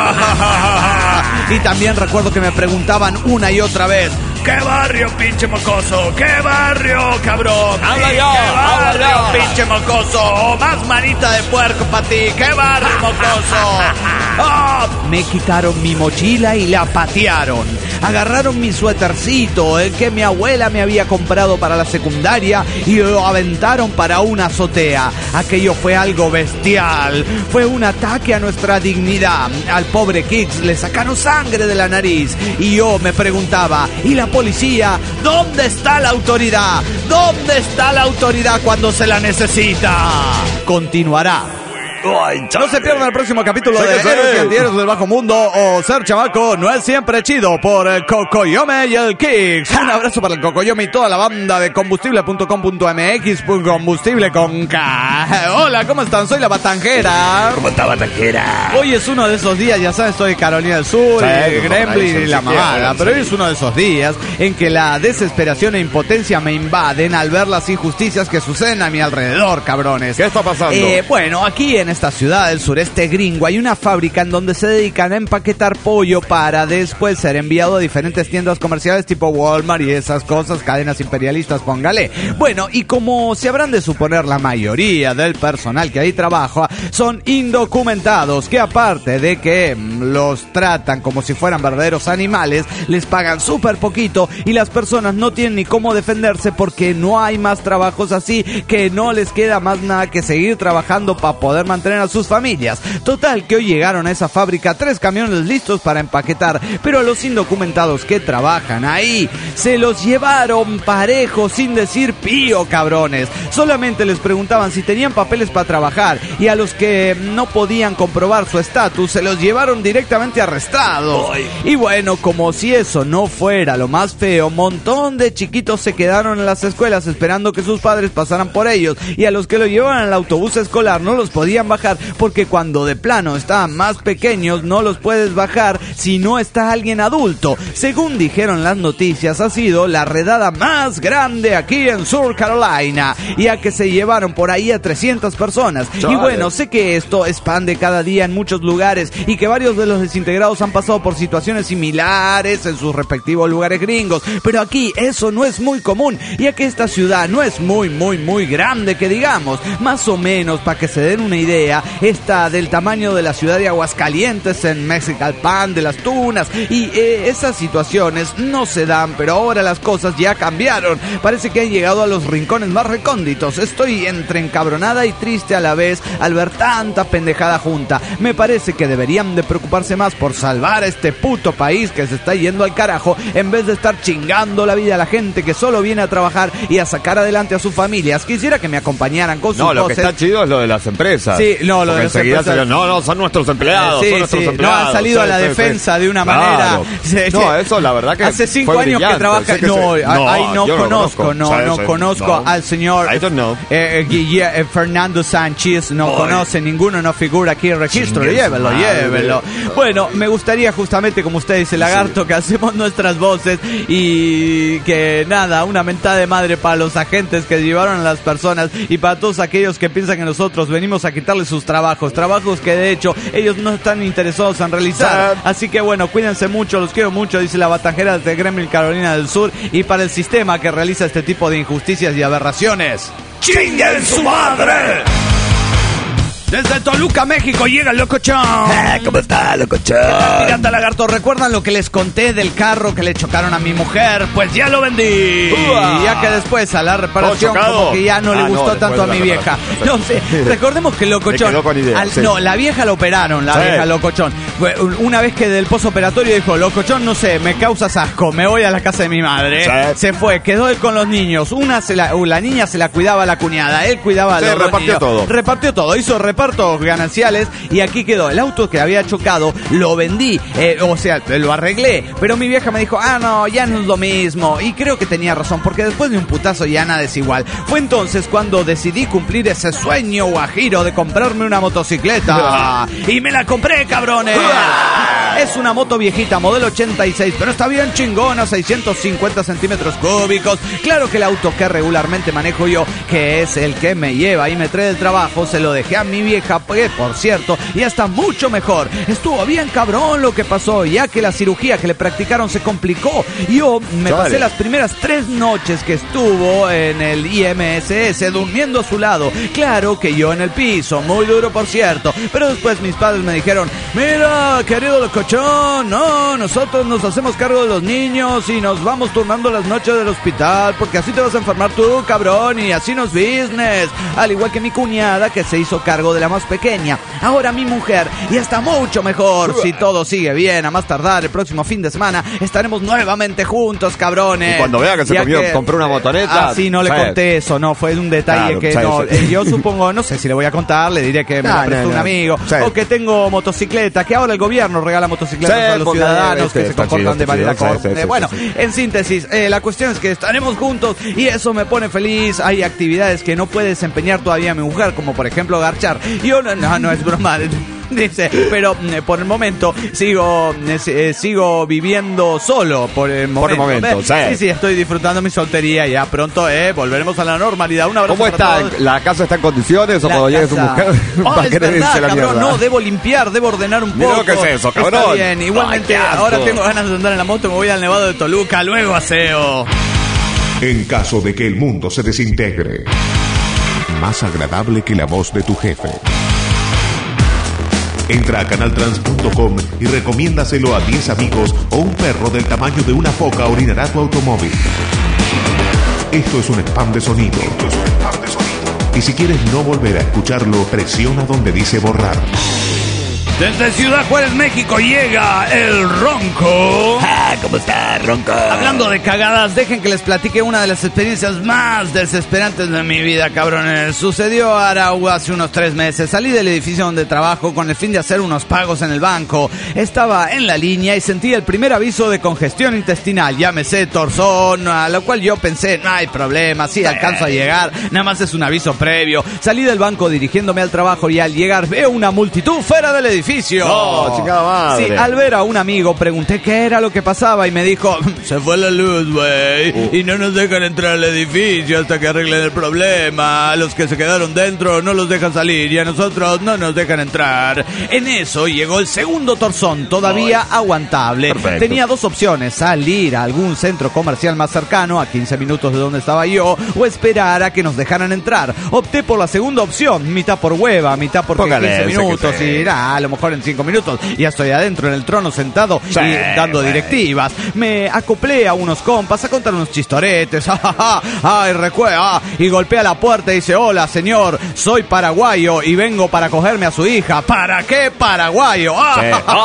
Speaker 1: Y también recuerdo que me preguntaban una y otra vez: ¿qué barrio, pinche mocoso? ¿Qué barrio, cabrón?
Speaker 6: ¡Habla yo!
Speaker 1: ¿Qué barrio,
Speaker 6: ¡Habla yo!
Speaker 1: pinche mocoso? ¡O más manita de puerco para ti! ¿Qué barrio, mocoso? ¡Oh! Me quitaron mi mochila y la patearon. Agarraron mi suétercito, el que mi abuela me había comprado para la secundaria, y lo aventaron para una azotea. Aquello fue algo bestial. Fue un ataque a nuestra dignidad. Al pobre Kix le sacaron sangre de la nariz. Y yo me preguntaba: ¿y la policía? ¿Dónde está la autoridad? ¿Dónde está la autoridad cuando se la necesita? Continuará. No se pierdan el próximo capítulo de Héroes y Antihéroes del Bajo Mundo o Ser Chamaco no es siempre chido, por el Cocoyome y el Kix. Un abrazo para el Cocoyome y toda la banda de combustible punto com punto m x, combustible con K. Hola, ¿cómo están? Soy la Batanjera.
Speaker 5: ¿Cómo está, Batanjera?
Speaker 1: Hoy es uno de esos días, ya sabes, soy de Carolina del Sur,
Speaker 5: sí,
Speaker 1: y Gremlin y la mamada, pero hoy
Speaker 5: sí.
Speaker 1: es uno de esos días en que la desesperación e impotencia me invaden al ver las injusticias que suceden a mi alrededor, cabrones.
Speaker 6: ¿Qué está pasando?
Speaker 1: Eh, bueno, aquí en esta ciudad del sureste gringo hay una fábrica en donde se dedican a empaquetar pollo para después ser enviado a diferentes tiendas comerciales tipo Walmart y esas cosas, cadenas imperialistas, póngale. Bueno, y como se habrán de suponer, la mayoría del personal que ahí trabaja son indocumentados, que aparte de que los tratan como si fueran verdaderos animales, les pagan súper poquito y las personas no tienen ni cómo defenderse porque no hay más trabajos así, que no les queda más nada que seguir trabajando para poder mantener a sus familias. Total, que hoy llegaron a esa fábrica tres camiones listos para empaquetar, pero a los indocumentados que trabajan ahí se los llevaron parejos sin decir pío, cabrones. Solamente les preguntaban si tenían papeles para trabajar, y a los que no podían comprobar su estatus se los llevaron directamente arrestados. Y bueno, como si eso no fuera lo más feo, montón de chiquitos se quedaron en las escuelas esperando que sus padres pasaran por ellos, y a los que lo llevaban al autobús escolar no los podían bajar, porque cuando de plano estaban más pequeños no los puedes bajar si no está alguien adulto. Según dijeron las noticias, ha sido la redada más grande aquí en Sur Carolina, ya que se llevaron por ahí a trescientas personas.
Speaker 6: Chale.
Speaker 1: Y bueno, sé que esto expande cada día en muchos lugares y que varios de los desintegrados han pasado por situaciones similares en sus respectivos lugares gringos, pero aquí eso no es muy común, ya que esta ciudad no es muy muy muy grande, que digamos. Más o menos, para que se den una idea, idea, esta del tamaño de la ciudad de Aguascalientes en Mexicalpan, de las Tunas, y eh, esas situaciones no se dan, pero ahora las cosas ya cambiaron. Parece que han llegado a los rincones más recónditos. Estoy entre encabronada y triste a la vez al ver tanta pendejada junta. Me parece que deberían de preocuparse más por salvar a este puto país que se está yendo al carajo, en vez de estar chingando la vida a la gente que solo viene a trabajar y a sacar adelante a sus familias. Quisiera que me acompañaran con sus
Speaker 6: No, lo
Speaker 1: voces.
Speaker 6: que está chido es lo de las empresas.
Speaker 1: Sí, no, lo
Speaker 6: Porque
Speaker 1: de las
Speaker 6: enseguida
Speaker 1: empresas.
Speaker 6: se- No, no, son nuestros empleados,
Speaker 1: Sí,
Speaker 6: son nuestros
Speaker 1: sí,
Speaker 6: empleados.
Speaker 1: no, han salido a la
Speaker 6: Sí, sí,
Speaker 1: defensa
Speaker 6: sí.
Speaker 1: de una
Speaker 6: Claro.
Speaker 1: manera. Sí,
Speaker 6: No,
Speaker 1: sí.
Speaker 6: eso la verdad que
Speaker 1: Hace cinco
Speaker 6: fue
Speaker 1: años
Speaker 6: brillante.
Speaker 1: que trabaja.
Speaker 6: Sé que
Speaker 1: No,
Speaker 6: se-
Speaker 1: ahí no
Speaker 6: yo
Speaker 1: conozco, no,
Speaker 6: Sí,
Speaker 1: no
Speaker 6: sí,
Speaker 1: conozco
Speaker 6: no.
Speaker 1: al señor
Speaker 6: I don't know.
Speaker 1: eh, Guille- eh, Fernando Sánchez, no
Speaker 6: Ay.
Speaker 1: conoce ninguno, no figura aquí en registro.
Speaker 6: Chingue su
Speaker 1: Llévelo,
Speaker 6: madre.
Speaker 1: llévelo. Bueno, me gustaría justamente, como usted dice, Lagarto, que hacemos nuestras voces y que nada, una mentada de madre para los agentes que llevaron a las personas y para todos aquellos que piensan que nosotros venimos a quitarles sus trabajos, trabajos que de hecho ellos no están interesados en realizar.
Speaker 6: Sí.
Speaker 1: Así que bueno, cuídense mucho, los quiero mucho, dice la batanjera de Gremlin, Carolina del Sur, y para el sistema que realiza este tipo de injusticias y aberraciones.
Speaker 5: ¡Chinguen su madre!
Speaker 1: Desde Toluca, México, llega el Locochón.
Speaker 5: Ah, ¿cómo está, locochón?
Speaker 1: Pirata Lagarto, ¿recuerdan lo que les conté del carro que le chocaron a mi mujer? Pues ya lo vendí.
Speaker 6: Uah.
Speaker 1: Y ya que después a la reparación
Speaker 6: ¿Todo chocado?
Speaker 1: como que ya no le
Speaker 6: Ah, no,
Speaker 1: gustó
Speaker 6: después
Speaker 1: tanto a
Speaker 6: de la
Speaker 1: mi vieja.
Speaker 6: reparación.
Speaker 1: No sé, recordemos que el Locochón...
Speaker 6: Me quedó con idea,
Speaker 1: al-
Speaker 6: sí.
Speaker 1: No, la vieja la operaron, la
Speaker 6: Sí.
Speaker 1: vieja Locochón. Una vez que del posoperatorio dijo, Locochón, no sé, me causas asco, me voy a la casa de mi madre.
Speaker 6: Sí.
Speaker 1: Se fue, quedó él con los niños. Una se la, uh, la niña se la cuidaba a la cuñada, él cuidaba a
Speaker 6: Sí,
Speaker 1: los dos
Speaker 6: repartió
Speaker 1: niños.
Speaker 6: todo.
Speaker 1: Repartió todo, hizo repartos gananciales y aquí quedó. El auto que había chocado lo vendí, eh, o sea, lo arreglé, pero mi vieja me dijo, ah, no, ya no es lo mismo. Y creo que tenía razón, porque después de un putazo ya nada es igual. Fue entonces cuando decidí cumplir ese sueño guajiro de comprarme una motocicleta. Y me la compré, cabrones. Es una moto viejita, modelo ochenta y seis, pero está bien chingona, seiscientos cincuenta centímetros cúbicos. Claro que el auto que regularmente manejo yo, que es el que me lleva y me trae del trabajo, se lo dejé a mi vieja, que por cierto, ya está mucho mejor. Estuvo bien cabrón lo que pasó, ya que la cirugía que le practicaron se complicó. Yo me
Speaker 6: Dale.
Speaker 1: pasé las primeras tres noches que estuvo en el I M S S durmiendo a su lado. Claro que yo en el piso, muy duro por cierto, pero después mis padres me dijeron, mira, querido locochón, no, nosotros nos hacemos cargo de los niños y nos vamos turnando las noches del hospital, porque así te vas a enfermar tú, cabrón, y así nos business. Al igual que mi cuñada, que se hizo cargo de la más pequeña. Ahora mi mujer ya está mucho mejor. Si todo sigue bien, a más tardar el próximo fin de semana estaremos nuevamente juntos, cabrones.
Speaker 6: Y cuando vea que se
Speaker 1: Ya
Speaker 6: comió- compró una motoneta,
Speaker 1: Ah, sí, no le
Speaker 6: sí.
Speaker 1: conté eso, no, fue un detalle
Speaker 6: Claro,
Speaker 1: que
Speaker 6: sí,
Speaker 1: no.
Speaker 6: sí.
Speaker 1: eh, Yo supongo, no sé si le voy a contar, le diré que me
Speaker 6: No,
Speaker 1: lo prestó
Speaker 6: no,
Speaker 1: un
Speaker 6: no.
Speaker 1: amigo,
Speaker 6: Sí.
Speaker 1: o que tengo motocicleta, que ahora el gobierno regala motocicletas
Speaker 6: Sí,
Speaker 1: a los
Speaker 6: porque,
Speaker 1: ciudadanos
Speaker 6: este,
Speaker 1: que se
Speaker 6: está
Speaker 1: comportan
Speaker 6: chido,
Speaker 1: de
Speaker 6: está
Speaker 1: manera
Speaker 6: chido, sí,
Speaker 1: correcta.
Speaker 6: sí, sí,
Speaker 1: Bueno,
Speaker 6: sí, sí.
Speaker 1: en síntesis, eh, la cuestión es que estaremos juntos y eso me pone feliz. Hay actividades que no puede desempeñar todavía mi mujer, como por ejemplo garchar. Yo no, no, no es broma. Dice, pero eh, por el momento sigo eh, eh, sigo viviendo solo por el momento.
Speaker 6: Por el momento, sí.
Speaker 1: sí, sí, estoy disfrutando mi soltería. Ya pronto eh, volveremos a la normalidad. Un abrazo
Speaker 6: ¿Cómo
Speaker 1: para
Speaker 6: está?
Speaker 1: todos.
Speaker 6: ¿La casa está en condiciones o
Speaker 1: La
Speaker 6: cuando llegue su
Speaker 1: casa.
Speaker 6: mujer
Speaker 1: Oh,
Speaker 6: va a
Speaker 1: es
Speaker 6: querer
Speaker 1: verdad,
Speaker 6: irse a la
Speaker 1: cabrón,
Speaker 6: mierda?
Speaker 1: no, debo limpiar, debo ordenar un
Speaker 6: Mira
Speaker 1: poco.
Speaker 6: lo que es eso, cabrón.
Speaker 1: Está bien, igualmente
Speaker 6: Ay, qué asco.
Speaker 1: ahora tengo ganas de andar en la moto, me voy al Nevado de Toluca, luego aseo.
Speaker 3: En caso de que el mundo se desintegre, más agradable que la voz de tu jefe. Entra a canaltrans punto com y recomiéndaselo a diez amigos o un perro del tamaño de una foca orinará tu automóvil. Esto es un spam de sonido. Esto es un spam de sonido. Y si quieres no volver a escucharlo, presiona donde dice borrar.
Speaker 1: Desde Ciudad Juárez, México, llega el Ronco.
Speaker 5: Ah, ¿cómo está, Ronco?
Speaker 1: Hablando de cagadas, dejen que les platique una de las experiencias más desesperantes de mi vida, cabrones. Sucedió a Aragua hace unos tres meses. Salí del edificio donde trabajo con el fin de hacer unos pagos en el banco. Estaba en la línea y sentí el primer aviso de congestión intestinal. Llámese torzón, a lo cual yo pensé, no hay problema, sí alcanzo a llegar. Nada más es un aviso previo. Salí del banco dirigiéndome al trabajo y al llegar veo una multitud fuera del edificio. edificio.
Speaker 6: No, chingada madre.
Speaker 1: Sí, al ver a un amigo pregunté qué era lo que pasaba y me dijo, se fue la luz, güey, uh. y no nos dejan entrar al edificio hasta que arreglen el problema. A los que se quedaron dentro no los dejan salir y a nosotros no nos dejan entrar. En eso llegó el segundo torzón, todavía Ay. aguantable.
Speaker 6: Perfecto.
Speaker 1: Tenía dos opciones, salir a algún centro comercial más cercano, a quince minutos de donde estaba yo, o esperar a que nos dejaran entrar. Opté por la segunda opción, mitad por hueva, mitad porque Póngale quince minutos y nah, a lo mejor en cinco minutos ya estoy adentro en el trono sentado sí, y dando wey. directivas. Me acoplé a unos compas a contar unos chistoretes. Ay, recuerda. Y golpea la puerta y dice, hola señor, soy paraguayo y vengo para cogerme a su hija. ¿Para qué paraguayo? Sí.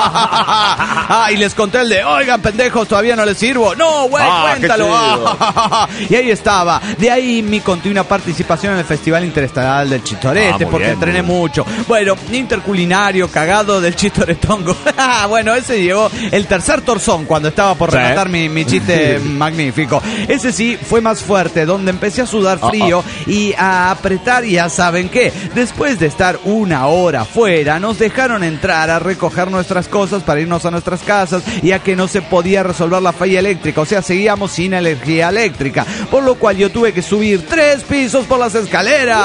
Speaker 1: Ah, y les conté el de, oigan pendejos, todavía no les sirvo. No, güey, ah, cuéntalo. Y ahí estaba. De ahí mi continua participación en el Festival Interestatal del Chistorete, ah, porque bien, entrené mucho. Bueno, interculinario, cagado del chistoretongo. Bueno, ese llegó el tercer torzón cuando estaba por rematar sí. mi, mi chiste magnífico. Ese sí fue más fuerte, donde empecé a sudar frío oh, oh. y a apretar, ya saben qué. Después de estar una hora fuera, nos dejaron entrar a recoger nuestras cosas para irnos a nuestras casas, ya que no se podía resolver la falla eléctrica, o sea, seguíamos sin energía eléctrica, por lo cual yo tuve que subir tres pisos por las escaleras.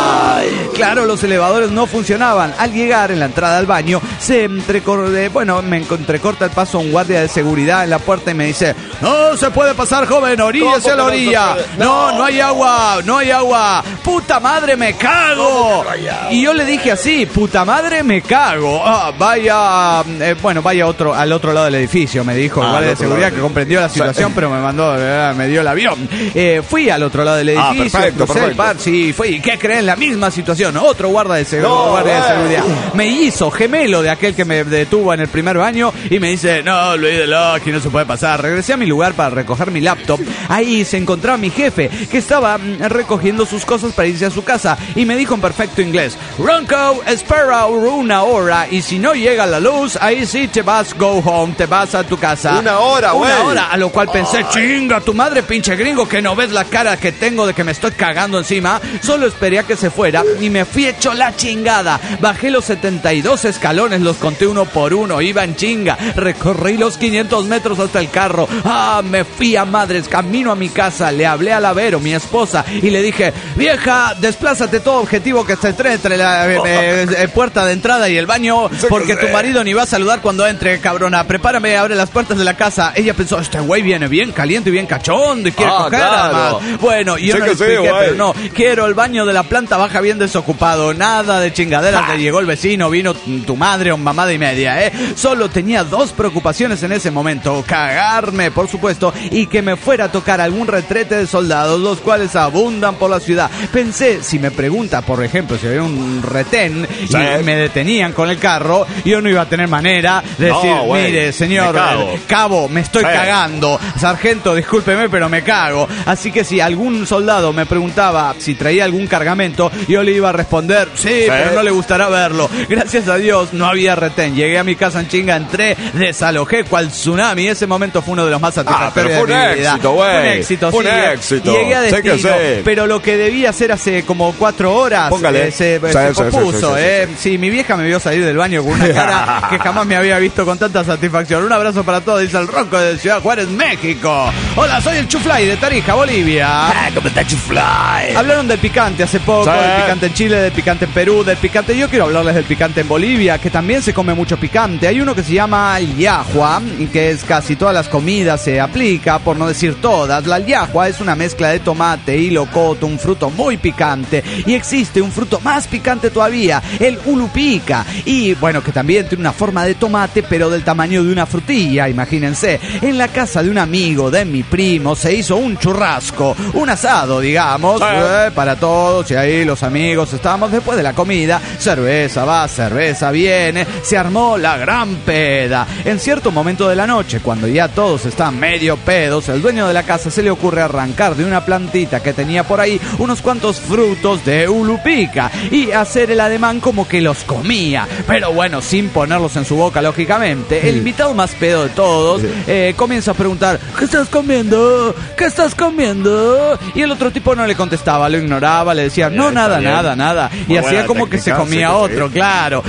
Speaker 1: Ay. Claro, los elevadores no funcionaban. Al llegar en la entrada al baño, se entrecorre, bueno, me entrecorta el paso un guardia de seguridad en la puerta y me dice, no se puede pasar, joven, oríllese a la orilla. No, no, no hay agua, no hay agua. Puta madre, me cago. Y yo le dije así, puta madre, me cago. Ah, vaya, eh, bueno, vaya otro al otro lado del edificio, me dijo el ah, guardia de seguridad que comprendió la situación, sí. pero me mandó, eh, me dio el avión. Eh, fui al otro lado del edificio, ah, perfecto, crucé el par, sí, fui. ¿Qué creen? La misma situación. Otro guardia de, seg- no, guardia de seguridad. Me hizo gemelo de aquel que me detuvo en el primer baño y me dice, no, Luis de Loki, no se puede pasar. Regresé a mi lugar para recoger mi laptop. Ahí se encontraba mi jefe, que estaba recogiendo sus cosas para irse a su casa, y me dijo en perfecto inglés, Ronco, espera una hora, y si no llega la luz, ahí sí te vas, go home, te vas a tu casa.
Speaker 6: Una hora, güey.
Speaker 1: Una hora, a lo cual pensé, oh. chinga, tu madre, pinche gringo, que no ves la cara que tengo de que me estoy cagando encima. Solo esperé a que se fuera y me fui hecho la chingada. Bajé los setenta y dos escalones, los conté uno por uno, iba en chinga. Recorrí los quinientos metros hasta el carro. Ah, me fui a madres, camino a mi casa. Le hablé a la Vero, mi esposa, y le dije, vieja, desplázate todo objetivo que está entre, entre la eh, eh, puerta de entrada y el baño, porque tu marido ni va a saludar cuando entre, cabrona. Prepárame, abre las puertas de la casa. Ella pensó, este güey viene bien caliente y bien cachondo y quiere ah, coger claro. además. Bueno, y yo sí no le expliqué, sí, pero no, quiero el baño de la planta baja bien desocupado. Nada de chingaderas ah. que llegó el vecino, vino tu madre o mamada y media, ¿eh? Solo tenía dos preocupaciones en ese momento: cagarme, por supuesto, y que me fuera a tocar algún retrete de soldados, los cuales abundan por la ciudad. Pensé, si me pregunta, por ejemplo, si había un retén ¿sí? y me detenían con el carro, yo no iba a tener manera de no, decir, wey, mire, señor, me cabo, me estoy sí. cagando. Sargento, discúlpeme, pero me cago. Así que si algún soldado me preguntaba si traía algún cargamento, yo le iba a responder, sí, sí, pero no le gustará verlo. Gracias a Dios no había retén. Llegué a mi casa en chinga, entré, desalojé cual tsunami. Ese momento fue uno de los más satisfactorios ah, de mi vida.
Speaker 6: Éxito,
Speaker 1: fue un éxito,
Speaker 6: fue
Speaker 1: sí.
Speaker 6: un éxito.
Speaker 1: Llegué a destino,
Speaker 6: sí que sí.
Speaker 1: pero lo que debía hacer hace como cuatro horas
Speaker 6: Póngale.
Speaker 1: Eh, se,
Speaker 6: sí,
Speaker 1: se
Speaker 6: sí,
Speaker 1: compuso.
Speaker 6: Sí, sí,
Speaker 1: eh.
Speaker 6: sí,
Speaker 1: sí, mi vieja me vio salir del baño con una cara que jamás me había visto con tanta satisfacción. Un abrazo para todos, dice el Ronco de Ciudad Juárez, México. Hola, soy el Chuflay de Tarija, Bolivia.
Speaker 5: Ah, ¿cómo está Chuflay?
Speaker 1: Hablaron del picante hace poco, sí. del picante en Chile, del picante en Perú, del picante. Yo quiero hablarles del picante en Bolivia, que también se come mucho picante. Hay uno que se llama llajua, que es casi todas las comidas se aplica, por no decir todas. La llajua es una mezcla de tomate y locoto, un fruto muy picante. Y existe un fruto más picante todavía, el ulupica. Y bueno, que también tiene una forma de tomate, pero del tamaño de una frutilla, imagínense. En la casa de un amigo de mi primo se hizo un churrasco, un asado, digamos, eh, para todos, y ahí los amigos estábamos después de la comida. Cerveza va, cerveza viene, se armó la gran peda. En cierto momento de la noche, cuando ya todos están medio pedos, el dueño de la casa se le ocurre arrancar de una plantita que tenía por ahí unos cuantos frutos de ulupica y hacer el ademán como que los comía, pero bueno, sin ponerlos en su boca, lógicamente. El invitado más pedo de todos eh, comienza a preguntar, ¿qué estás comiendo? ¿Qué estás comiendo? Y el otro tipo no le contestaba, lo ignoraba, le decía, no, nada, nada, nada. Y hacía como que se comía otro, claro. Bueno,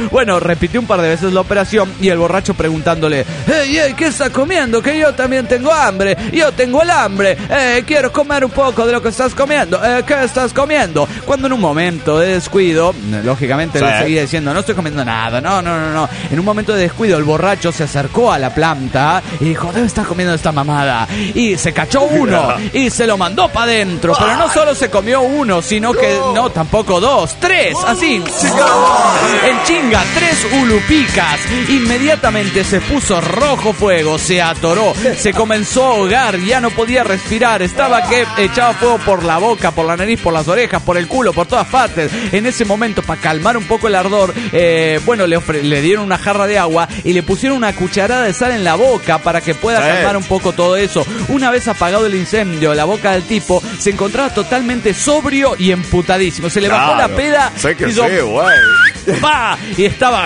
Speaker 1: repitió un par de veces la operación y el borracho preguntándole: hey, hey, ¿qué estás comiendo? Que yo también tengo hambre. Yo tengo el hambre. Eh, quiero comer un poco de lo que estás comiendo. Eh, ¿Qué estás comiendo? Cuando en un momento de descuido, lógicamente sí. le seguía diciendo: no estoy comiendo nada. No, no, no, no. En un momento de descuido, el borracho se acercó a la planta y dijo: debe estar comiendo esta mamada. Y se cachó uno y se lo mandó para adentro. Pero no solo se comió uno, sino que no, tampoco dos, tres, así. En chinga, tres ulupicas. Inmediatamente se puso rojo fuego, se atoró, se comenzó a ahogar, ya no podía respirar, estaba que echaba fuego por la boca, por la nariz, por las orejas, por el culo, por todas partes. En ese momento, para calmar un poco el ardor, eh, bueno, le, ofre- le dieron una jarra de agua y le pusieron una cucharada de sal en la boca para que pueda sí. calmar un poco todo eso. Una vez apagado el incendio, la boca del tipo se encontraba totalmente sobrio y emputadísimo. Se le
Speaker 6: claro.
Speaker 1: bajó la peda
Speaker 6: sé que
Speaker 1: hizo,
Speaker 6: sí, güey.
Speaker 1: ¡pa! Y estaba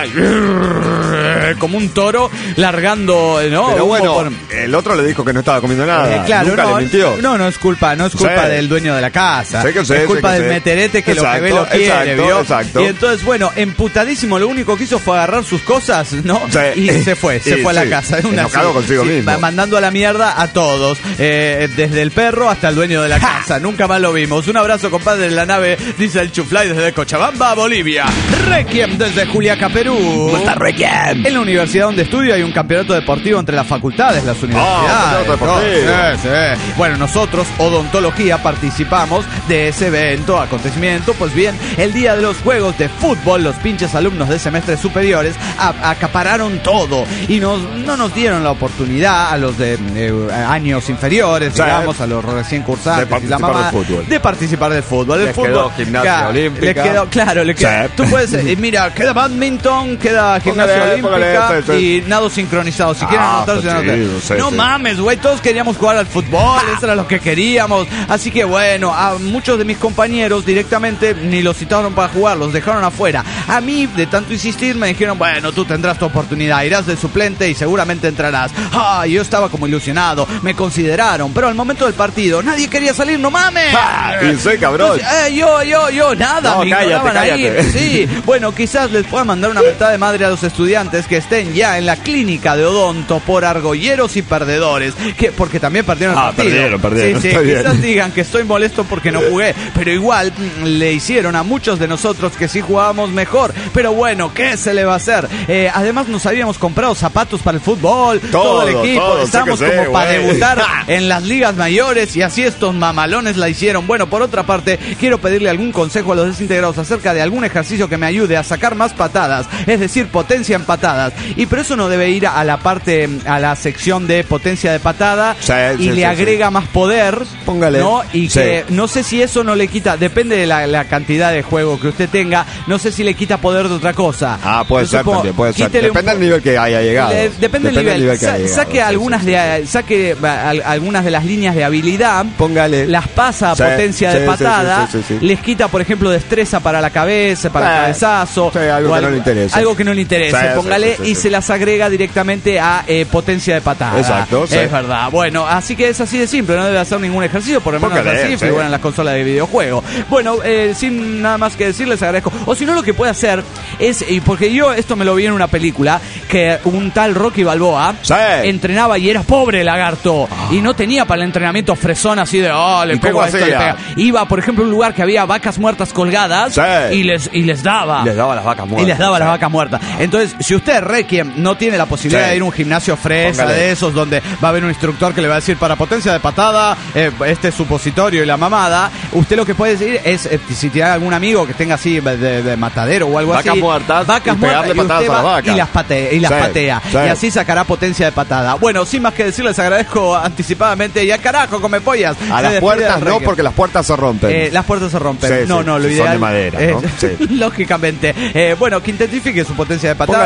Speaker 1: como un toro largando, ¿no?
Speaker 6: Pero bueno,
Speaker 1: por...
Speaker 6: el otro le dijo que no estaba comiendo nada.
Speaker 1: Eh, claro,
Speaker 6: Nunca
Speaker 1: no,
Speaker 6: le mintió.
Speaker 1: No, no es culpa, no es culpa
Speaker 6: sí.
Speaker 1: del dueño de la casa.
Speaker 6: Sé que sé,
Speaker 1: es culpa
Speaker 6: sé que
Speaker 1: del
Speaker 6: sé.
Speaker 1: meterete que
Speaker 6: exacto,
Speaker 1: lo que ve lo quiere,
Speaker 6: exacto,
Speaker 1: ¿vio?
Speaker 6: Exacto.
Speaker 1: Y entonces, bueno, emputadísimo, lo único que hizo fue agarrar sus cosas, ¿no?
Speaker 6: Sí.
Speaker 1: Y se fue, se
Speaker 6: sí,
Speaker 1: fue a la
Speaker 6: sí.
Speaker 1: casa. Una
Speaker 6: Enojado consigo
Speaker 1: sí,
Speaker 6: mismo.
Speaker 1: Mandando a la mierda a todos, eh, desde el perro hasta el dueño de la casa. Nunca más lo vimos. Un abrazo, compadre, en la nave, dice el Chuflay desde Cochabamba, Bolivia. Requiem desde Juliaca, Perú.
Speaker 5: ¿Cómo está Requiem?
Speaker 1: En la universidad donde estudio hay un campeonato deportivo entre las facultades, las universidades.
Speaker 6: Oh, deportivo.
Speaker 1: Sí, sí. Bueno, nosotros, odontología, participamos de ese evento, acontecimiento. Pues bien, el día de los juegos de fútbol, los pinches alumnos de semestres superiores a- acapararon todo y nos, no nos dieron la oportunidad a los de eh, años inferiores,
Speaker 6: sí.
Speaker 1: digamos, a los recién cursantes,
Speaker 6: de
Speaker 1: y la
Speaker 6: participar
Speaker 1: mamá,
Speaker 6: del fútbol.
Speaker 1: de participar del fútbol.
Speaker 6: Les
Speaker 1: el fútbol,
Speaker 6: quedó gimnasia
Speaker 1: claro,
Speaker 6: olímpica.
Speaker 1: le quedó, claro, le quedó.
Speaker 6: Sí.
Speaker 1: Tú puedes, eh, mira, queda badminton, queda gimnasia
Speaker 6: Póngale,
Speaker 1: olímpica
Speaker 6: póngale, sí, sí.
Speaker 1: y nado sincronizado. Si
Speaker 6: Ah,
Speaker 1: quieren anotarse,
Speaker 6: pues
Speaker 1: anoten.
Speaker 6: sí, sí,
Speaker 1: No
Speaker 6: sí.
Speaker 1: mames, güey, todos queríamos jugar al fútbol, eso era lo que queríamos. Así que bueno, a muchos de mis compañeros directamente ni los citaron para jugar, los dejaron afuera. A mí, de tanto insistir, me dijeron: bueno, tú tendrás tu oportunidad, irás de suplente y seguramente entrarás. Ah, yo estaba como ilusionado, me consideraron, pero al momento del partido nadie quería salir, no mames.
Speaker 6: Ah, y soy cabrón.
Speaker 1: Entonces, eh, yo, yo, yo, nada,
Speaker 6: No,
Speaker 1: me
Speaker 6: cállate,
Speaker 1: ignoraban ahí.
Speaker 6: cállate.
Speaker 1: Sí, bueno, quizás les pueda mandar una mentada de madre a los estudiantes que estén ya en la clínica de odonto por argolleros y perdedores, que porque también perdieron el
Speaker 6: Ah,
Speaker 1: partido.
Speaker 6: perdieron, perdieron,
Speaker 1: Sí, sí,
Speaker 6: está bien.
Speaker 1: quizás digan que estoy molesto porque no jugué, pero igual mm, le hicieron a muchos de nosotros que sí jugábamos mejor. Pero bueno, ¿qué se le va a hacer? Eh, además nos habíamos comprado zapatos para el fútbol, todo,
Speaker 6: Todo,
Speaker 1: el equipo,
Speaker 6: todo,
Speaker 1: estábamos
Speaker 6: sé que
Speaker 1: como
Speaker 6: sé,
Speaker 1: para
Speaker 6: güey.
Speaker 1: debutar en las ligas mayores y así estos mamalones la hicieron. Bueno, por otra parte, quiero pedirle algún consejo a los desintegrados acerca de algún ejercicio que me ayude a sacar más patadas, es decir, potencia en patadas. Y pero eso no debe ir a la parte, a la sección de potencia de patada
Speaker 6: Sí,
Speaker 1: y
Speaker 6: sí,
Speaker 1: le
Speaker 6: sí,
Speaker 1: agrega
Speaker 6: sí.
Speaker 1: más poder,
Speaker 6: Póngale.
Speaker 1: ¿no? Y
Speaker 6: Sí.
Speaker 1: que no sé si eso no le quita, depende de la, la cantidad de juego que usted tenga, no sé si le quita poder de otra cosa.
Speaker 6: Ah, puede
Speaker 1: Yo
Speaker 6: ser
Speaker 1: supongo,
Speaker 6: también, puede ser.
Speaker 1: quítele un
Speaker 6: Depende
Speaker 1: po-
Speaker 6: del nivel que haya llegado.
Speaker 1: le- depende del nivel.
Speaker 6: que
Speaker 1: Sa-
Speaker 6: haya llegado.
Speaker 1: saque
Speaker 6: Sí,
Speaker 1: algunas
Speaker 6: sí,
Speaker 1: de
Speaker 6: sí.
Speaker 1: saque a- a- algunas de las líneas de habilidad.
Speaker 6: Póngale.
Speaker 1: Las pasa a
Speaker 6: Sí,
Speaker 1: potencia
Speaker 6: sí,
Speaker 1: de
Speaker 6: sí,
Speaker 1: patada.
Speaker 6: sí, sí, sí.
Speaker 1: Les quita, por ejemplo, destreza para la cabeza, para el
Speaker 6: Eh,
Speaker 1: cabezazo.
Speaker 6: sí, algo
Speaker 1: o
Speaker 6: que no le interese.
Speaker 1: Algo que no le interese.
Speaker 6: Sí, sí,
Speaker 1: Póngale
Speaker 6: sí, sí,
Speaker 1: y
Speaker 6: sí.
Speaker 1: se las agrega directamente a eh, potencia de patada.
Speaker 6: Exacto, sí.
Speaker 1: Es verdad. Bueno, así que es así de simple. No debe hacer ningún ejercicio, por lo menos
Speaker 6: Póngale,
Speaker 1: así
Speaker 6: sí.
Speaker 1: figuran en las consolas de videojuego. Bueno, eh, sin nada más que decir, les agradezco. O si no, lo que puede hacer es, y porque yo esto me lo vi en una película, que un tal Rocky Balboa
Speaker 6: Sí.
Speaker 1: entrenaba y era pobre lagarto y no tenía para el entrenamiento fresón así de, oh, le
Speaker 6: ¿Y
Speaker 1: pego
Speaker 6: cómo
Speaker 1: a esto, le
Speaker 6: hacía?
Speaker 1: pega. Iba, por ejemplo, a un lugar que había vacas muertas colgadas
Speaker 6: Sí.
Speaker 1: y les y les daba.
Speaker 6: Les daba las vacas
Speaker 1: Y
Speaker 6: muertas.
Speaker 1: les daba
Speaker 6: Sí.
Speaker 1: las vacas muertas. Entonces, si usted, Requiem, no tiene la posibilidad
Speaker 6: Sí.
Speaker 1: de ir a un gimnasio fresa
Speaker 6: Póngale.
Speaker 1: de esos donde va a haber un instructor que le va a decir para potencia de patada, eh, este supositorio y la mamada, usted lo que puede decir es, eh, si tiene algún amigo que tenga así de, de- de matadero o algo
Speaker 6: Vacas
Speaker 1: así,
Speaker 6: muertas
Speaker 1: vacas
Speaker 6: y
Speaker 1: muertas
Speaker 6: pegarle
Speaker 1: y usted
Speaker 6: patadas a las
Speaker 1: va
Speaker 6: vacas.
Speaker 1: y las patea, y las
Speaker 6: Sí,
Speaker 1: patea.
Speaker 6: sí.
Speaker 1: Y así sacará potencia de patada. Bueno, sin más que decir, les agradezco anticipadamente y al carajo, come pollas.
Speaker 6: A
Speaker 1: Se
Speaker 6: las
Speaker 1: despide
Speaker 6: puertas
Speaker 1: el
Speaker 6: no,
Speaker 1: Requiem.
Speaker 6: porque las puertas se rompen.
Speaker 1: Eh, las puertas se rompen.
Speaker 6: Sí,
Speaker 1: no,
Speaker 6: sí,
Speaker 1: no, lo
Speaker 6: sí,
Speaker 1: ideal.
Speaker 6: son de madera,
Speaker 1: eh,
Speaker 6: ¿no? Sí.
Speaker 1: Lógicamente. Eh, bueno, que intensifique su potencia de patada.
Speaker 6: Póngale, sí,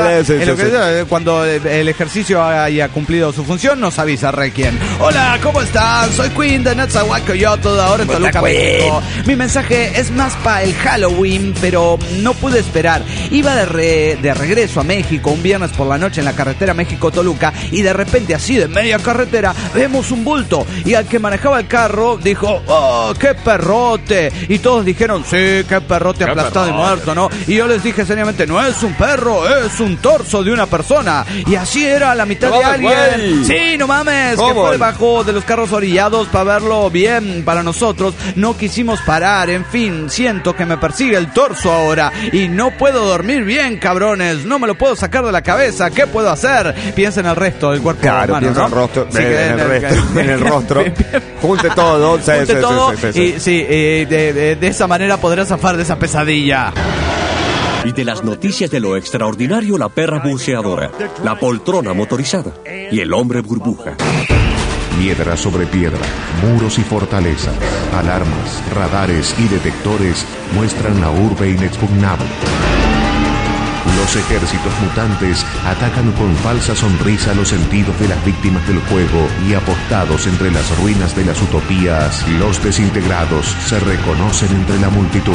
Speaker 1: En lo que, sí. Cuando el ejercicio haya cumplido su función, nos avisa Requiem. Hola, ¿cómo están? Soy Queen de Netzahualcoyotl, ahora en Toluca, México. Mi mensaje es más para el Halloween, pero no pude esperar. Iba de, re, de regreso a México un viernes por la noche en la carretera México-Toluca y de repente, así de media carretera, vemos un bulto. Y al que manejaba el carro dijo, ¡oh, qué perrote! Y todos dijeron, sí, qué perrote aplastado y muerto, ¿no? Y yo les dije seriamente, no es un perro, es un torso de una persona. Y así era la mitad
Speaker 6: no
Speaker 1: de
Speaker 6: mames,
Speaker 1: alguien.
Speaker 6: Wey.
Speaker 1: Sí, no mames,
Speaker 6: ¿Cómo?
Speaker 1: que fue debajo de los carros orillados para verlo bien para nosotros. No quisimos parar, en fin, siento que me persigue el torso ahora y no puedo dormir bien, cabrones. No me lo puedo sacar de la cabeza. ¿Qué puedo hacer? Piensa en el resto del cuerpo
Speaker 6: Claro,
Speaker 1: humano,
Speaker 6: piensa
Speaker 1: ¿no?
Speaker 6: en el rostro,
Speaker 1: Sí,
Speaker 6: en,
Speaker 1: que
Speaker 6: en el
Speaker 1: en el-
Speaker 6: resto, en el rostro. Junte todo, sí,
Speaker 1: Junte
Speaker 6: sí,
Speaker 1: todo
Speaker 6: sí, sí, sí,
Speaker 1: y sí, eh, de, de- de esa manera podrás zafar de esa pesadilla.
Speaker 9: Y de las noticias de lo extraordinario, la perra buceadora, la poltrona motorizada y el hombre burbuja.
Speaker 3: Piedra sobre piedra, muros y fortalezas, alarmas, radares y detectores muestran la urbe inexpugnable. Los ejércitos mutantes atacan con falsa sonrisa los sentidos de las víctimas del juego y apostados entre las ruinas de las utopías, los desintegrados se reconocen entre la multitud.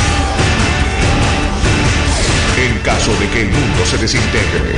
Speaker 3: En caso de que el mundo se desintegre.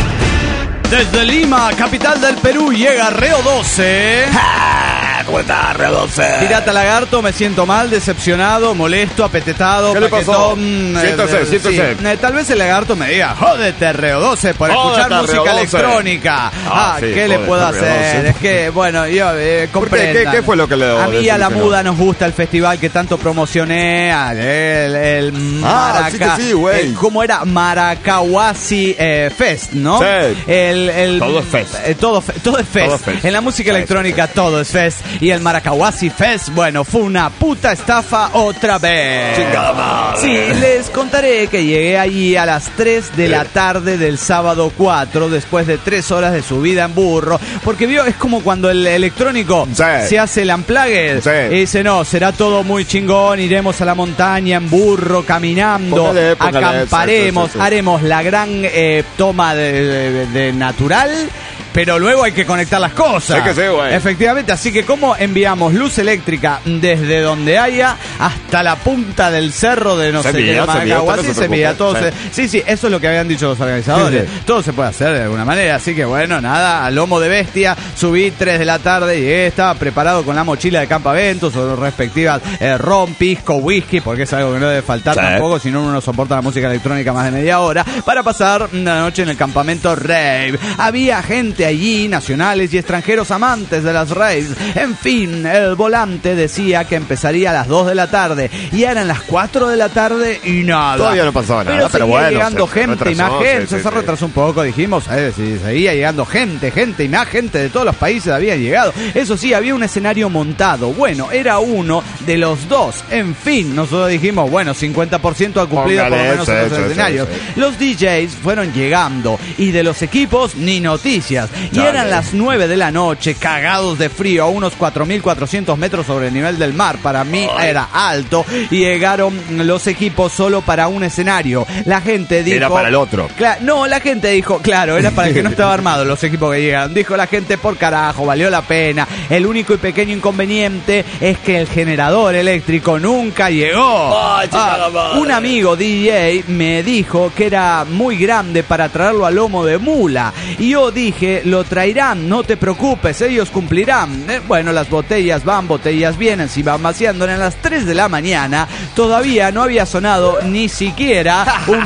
Speaker 1: Desde Lima, capital del Perú, llega Reo doce.
Speaker 5: ¿Cómo estás, Reo doce?
Speaker 1: Pirata Lagarto, me siento mal, decepcionado, molesto, apetetado.
Speaker 6: ¿Qué le pasó?
Speaker 1: paquetón,
Speaker 6: Siéntase,
Speaker 1: eh,
Speaker 6: siéntase.
Speaker 1: sí. Eh, tal vez el Lagarto me diga, jódete, Reo doce, por
Speaker 6: Jódete,
Speaker 1: escuchar música
Speaker 6: Reo doce.
Speaker 1: electrónica. Ah,
Speaker 6: Ah, sí,
Speaker 1: ¿qué le
Speaker 6: jódete,
Speaker 1: puedo
Speaker 6: Reo
Speaker 1: hacer?
Speaker 6: doce.
Speaker 1: Es que, bueno, yo, eh,
Speaker 6: ¿Por qué?
Speaker 1: comprendan.
Speaker 6: ¿Qué- qué fue lo que le
Speaker 1: A mí y a la
Speaker 6: desilusionó?
Speaker 1: muda nos gusta el festival que tanto promocioné, al- el, el
Speaker 6: Ah, sí
Speaker 1: Maraca,
Speaker 6: que sí, güey.
Speaker 1: el- ¿cómo era? Maracahuasi eh, Fest, ¿no?
Speaker 6: Sí.
Speaker 1: El, el,
Speaker 6: Todo es fest.
Speaker 1: eh, todo, fe- todo es fest.
Speaker 6: Todo es fest.
Speaker 1: En la música
Speaker 6: Fest,
Speaker 1: electrónica todo es fest. Y el Maracahuasi Fest, bueno, fue una puta estafa otra vez.
Speaker 6: Chingada madre.
Speaker 1: Sí, les contaré que llegué allí a las tres de la tarde del sábado cuatro, después de tres horas de subida en burro. Porque vio, es como cuando el electrónico
Speaker 6: Sí.
Speaker 1: se hace el unplugged.
Speaker 6: Sí.
Speaker 1: Y dice, no, será todo muy chingón, iremos a la montaña en burro, caminando,
Speaker 6: Póngale, póngale,
Speaker 1: acamparemos,
Speaker 6: sí, sí, sí.
Speaker 1: haremos la gran eh, toma de, de- de natural. Pero luego hay que conectar las cosas.
Speaker 6: Sí que sí, güey.
Speaker 1: Efectivamente, así que ¿cómo enviamos luz eléctrica desde donde haya hasta la punta del cerro de no
Speaker 6: Se
Speaker 1: sé
Speaker 6: envía,
Speaker 1: qué,
Speaker 6: se envía,
Speaker 1: Maracahuasi?
Speaker 6: usted no se
Speaker 1: Se envía,
Speaker 6: preocupe,
Speaker 1: todo
Speaker 6: sí.
Speaker 1: se- sí, sí, eso es lo que habían dicho los organizadores.
Speaker 6: Sí, sí.
Speaker 1: Todo se puede hacer de alguna manera, así que bueno, nada, a lomo de bestia, subí tres de la tarde, llegué, estaba preparado con la mochila de campamento, sus respectivas eh, ron, pisco, whisky, porque es algo que no debe faltar
Speaker 6: Sí.
Speaker 1: tampoco, si no uno no soporta la música electrónica más de media hora, para pasar una noche en el campamento rave. Había gente allí, nacionales y extranjeros amantes de las raves. En fin, el volante decía que empezaría a las dos de la tarde y eran las cuatro de la tarde y nada.
Speaker 6: Todavía no pasaba nada,
Speaker 1: Pero
Speaker 6: pero
Speaker 1: seguía
Speaker 6: bueno,
Speaker 1: llegando
Speaker 6: se- se
Speaker 1: gente y más
Speaker 6: retrasó,
Speaker 1: gente,
Speaker 6: sí, sí,
Speaker 1: se
Speaker 6: sí.
Speaker 1: retrasó un poco, dijimos, eh, sí, seguía llegando gente, gente y más gente de todos los países había llegado. Eso sí, había un escenario montado. Bueno, era uno de los dos. En fin, nosotros dijimos, bueno, cincuenta por ciento ha cumplido por lo
Speaker 6: Póngale,
Speaker 1: menos
Speaker 6: sí,
Speaker 1: en los
Speaker 6: sí, sí,
Speaker 1: escenarios.
Speaker 6: sí.
Speaker 1: Los D Js fueron llegando y de los equipos ni noticias. Y
Speaker 6: Dale.
Speaker 1: eran las nueve de la noche, cagados de frío, a unos cuatro mil cuatrocientos metros sobre el nivel del mar. Para mí era alto y llegaron los equipos solo para un escenario. La gente dijo...
Speaker 6: Era para el otro.
Speaker 1: Cla- no, la gente dijo, claro, era para el que no estaba armado los equipos que llegan. Dijo la gente, por carajo, valió la pena. El único y pequeño inconveniente es que el generador eléctrico nunca llegó.
Speaker 5: Ay, chingada madre.
Speaker 1: Un amigo D J me dijo que era muy grande para traerlo a lomo de mula. Y yo dije, lo traerán, no te preocupes, ellos cumplirán. Eh, bueno, las botellas van, botellas vienen, si van vaciando. A las tres de la mañana todavía no había sonado ni siquiera un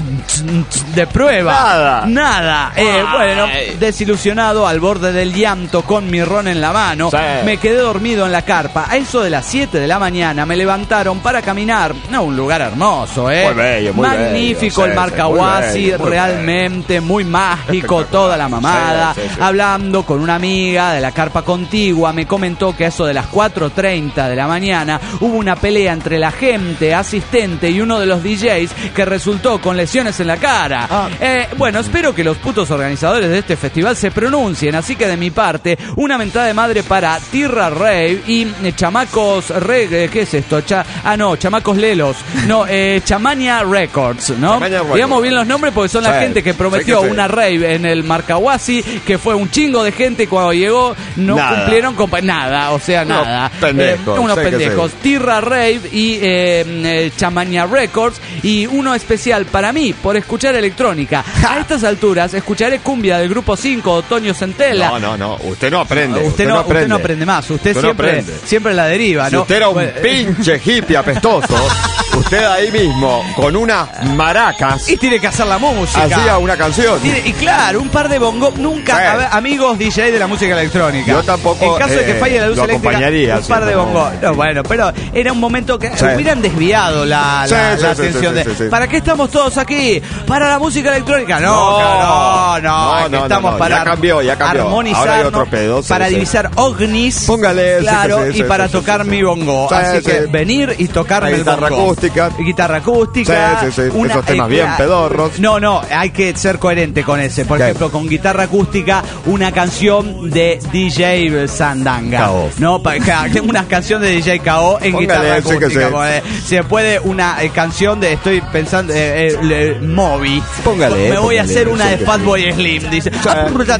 Speaker 1: de prueba.
Speaker 6: Nada.
Speaker 1: Nada. Eh,
Speaker 5: Ay.
Speaker 1: bueno, desilusionado, al borde del llanto, con mi ron en la mano,
Speaker 6: Sí.
Speaker 1: me quedé dormido en la carpa. A eso de las siete de la mañana me levantaron para caminar. No, un lugar hermoso, ¿eh?
Speaker 6: Muy bello, muy
Speaker 1: Magnífico
Speaker 6: bello,
Speaker 1: el
Speaker 6: sí, sí,
Speaker 1: Marcahuasi,
Speaker 6: muy bello, muy
Speaker 1: realmente muy mágico, toda la mamada.
Speaker 6: Sí, sí, sí.
Speaker 1: Hablando con una amiga de la carpa contigua, me comentó que a eso de las cuatro treinta de la mañana hubo una pelea entre la gente asistente y uno de los D Js que resultó con lesiones en la cara.
Speaker 6: Ah.
Speaker 1: Eh, bueno, espero que los putos organizadores de este festival se pronuncien, así que de mi parte, una mentada de madre para Tirra Rave y eh, Chamacos Re... ¿Qué es esto? Cha, ah, no, Chamacos Lelos. No, eh, Chamania Records, ¿no?
Speaker 6: Chamania Records.
Speaker 1: Digamos bien los nombres porque son
Speaker 6: Sí,
Speaker 1: la gente que prometió
Speaker 6: sí que sí.
Speaker 1: una rave en el Marcahuasi, que fue un chingo de gente y cuando llegó no
Speaker 6: Nada.
Speaker 1: cumplieron con pa- nada, o sea,
Speaker 6: Unos
Speaker 1: nada.
Speaker 6: pendejos,
Speaker 1: Eh, unos
Speaker 6: sé que
Speaker 1: pendejos.
Speaker 6: sí.
Speaker 1: Tirra Rave y eh, eh, Chamania Records y uno especial para mí por escuchar electrónica. A estas alturas escucharé cumbia del grupo cinco, Otoño Centella.
Speaker 6: No, no, no. Usted no aprende.
Speaker 1: Usted, no, usted no aprende más, usted,
Speaker 6: Usted no
Speaker 1: siempre,
Speaker 6: aprende.
Speaker 1: siempre la deriva,
Speaker 6: Si
Speaker 1: ¿no?
Speaker 6: usted era un
Speaker 1: Bueno,
Speaker 6: pinche hippie apestoso, usted ahí mismo, con unas maracas,
Speaker 1: y tiene que hacer la música.
Speaker 6: hacía una canción.
Speaker 1: Tiene- y claro, un par de bongos, nunca,
Speaker 6: Sí.
Speaker 1: a ver, amigos D J de la música electrónica.
Speaker 6: Yo tampoco,
Speaker 1: En caso de que
Speaker 6: eh,
Speaker 1: falle la luz
Speaker 6: lo
Speaker 1: eléctrica,
Speaker 6: acompañaría,
Speaker 1: un par
Speaker 6: sí,
Speaker 1: de
Speaker 6: no.
Speaker 1: bongos. No, bueno, pero era un momento que
Speaker 6: Sí.
Speaker 1: hubieran desviado la,
Speaker 6: Sí,
Speaker 1: la,
Speaker 6: sí,
Speaker 1: la
Speaker 6: sí,
Speaker 1: atención
Speaker 6: sí,
Speaker 1: de,
Speaker 6: sí, sí.
Speaker 1: ¿para qué estamos todos aquí? ¿Para la música electrónica? No,
Speaker 6: No.
Speaker 1: no, no,
Speaker 6: No,
Speaker 1: aquí
Speaker 6: no,
Speaker 1: estamos
Speaker 6: no, no,
Speaker 1: para
Speaker 6: ya cambió, ya cambió.
Speaker 1: armonizar,
Speaker 6: Ahora hay otro pedo, sí,
Speaker 1: para
Speaker 6: sí.
Speaker 1: divisar ovnis,
Speaker 6: Póngale, sí,
Speaker 1: claro,
Speaker 6: sí, sí,
Speaker 1: y
Speaker 6: sí,
Speaker 1: para
Speaker 6: sí,
Speaker 1: tocar
Speaker 6: sí,
Speaker 1: mi
Speaker 6: sí.
Speaker 1: bongo.
Speaker 6: Sí,
Speaker 1: Así que
Speaker 6: sí.
Speaker 1: venir y tocarme
Speaker 6: La
Speaker 1: el
Speaker 6: guitarra
Speaker 1: bongo.
Speaker 6: acústica.
Speaker 1: Guitarra acústica.
Speaker 6: Sí, sí, sí, esos temas bien pedorros.
Speaker 1: No, no, hay que ser coherente con ese. Por
Speaker 6: ¿Qué?
Speaker 1: ejemplo, con guitarra acústica, una canción de D J Sandanga.
Speaker 6: K O.
Speaker 1: No, Pa- ca- una canción de D J K O en
Speaker 6: Póngale,
Speaker 1: guitarra
Speaker 6: sí que
Speaker 1: acústica.
Speaker 6: sí.
Speaker 1: porque Se puede una eh, canción de, estoy pensando, eh, eh, le- Moby.
Speaker 6: Póngale,
Speaker 1: Me voy a
Speaker 6: póngale,
Speaker 1: hacer una
Speaker 6: sí
Speaker 1: de
Speaker 6: que
Speaker 1: Fatboy Slim, dice.
Speaker 6: Sí.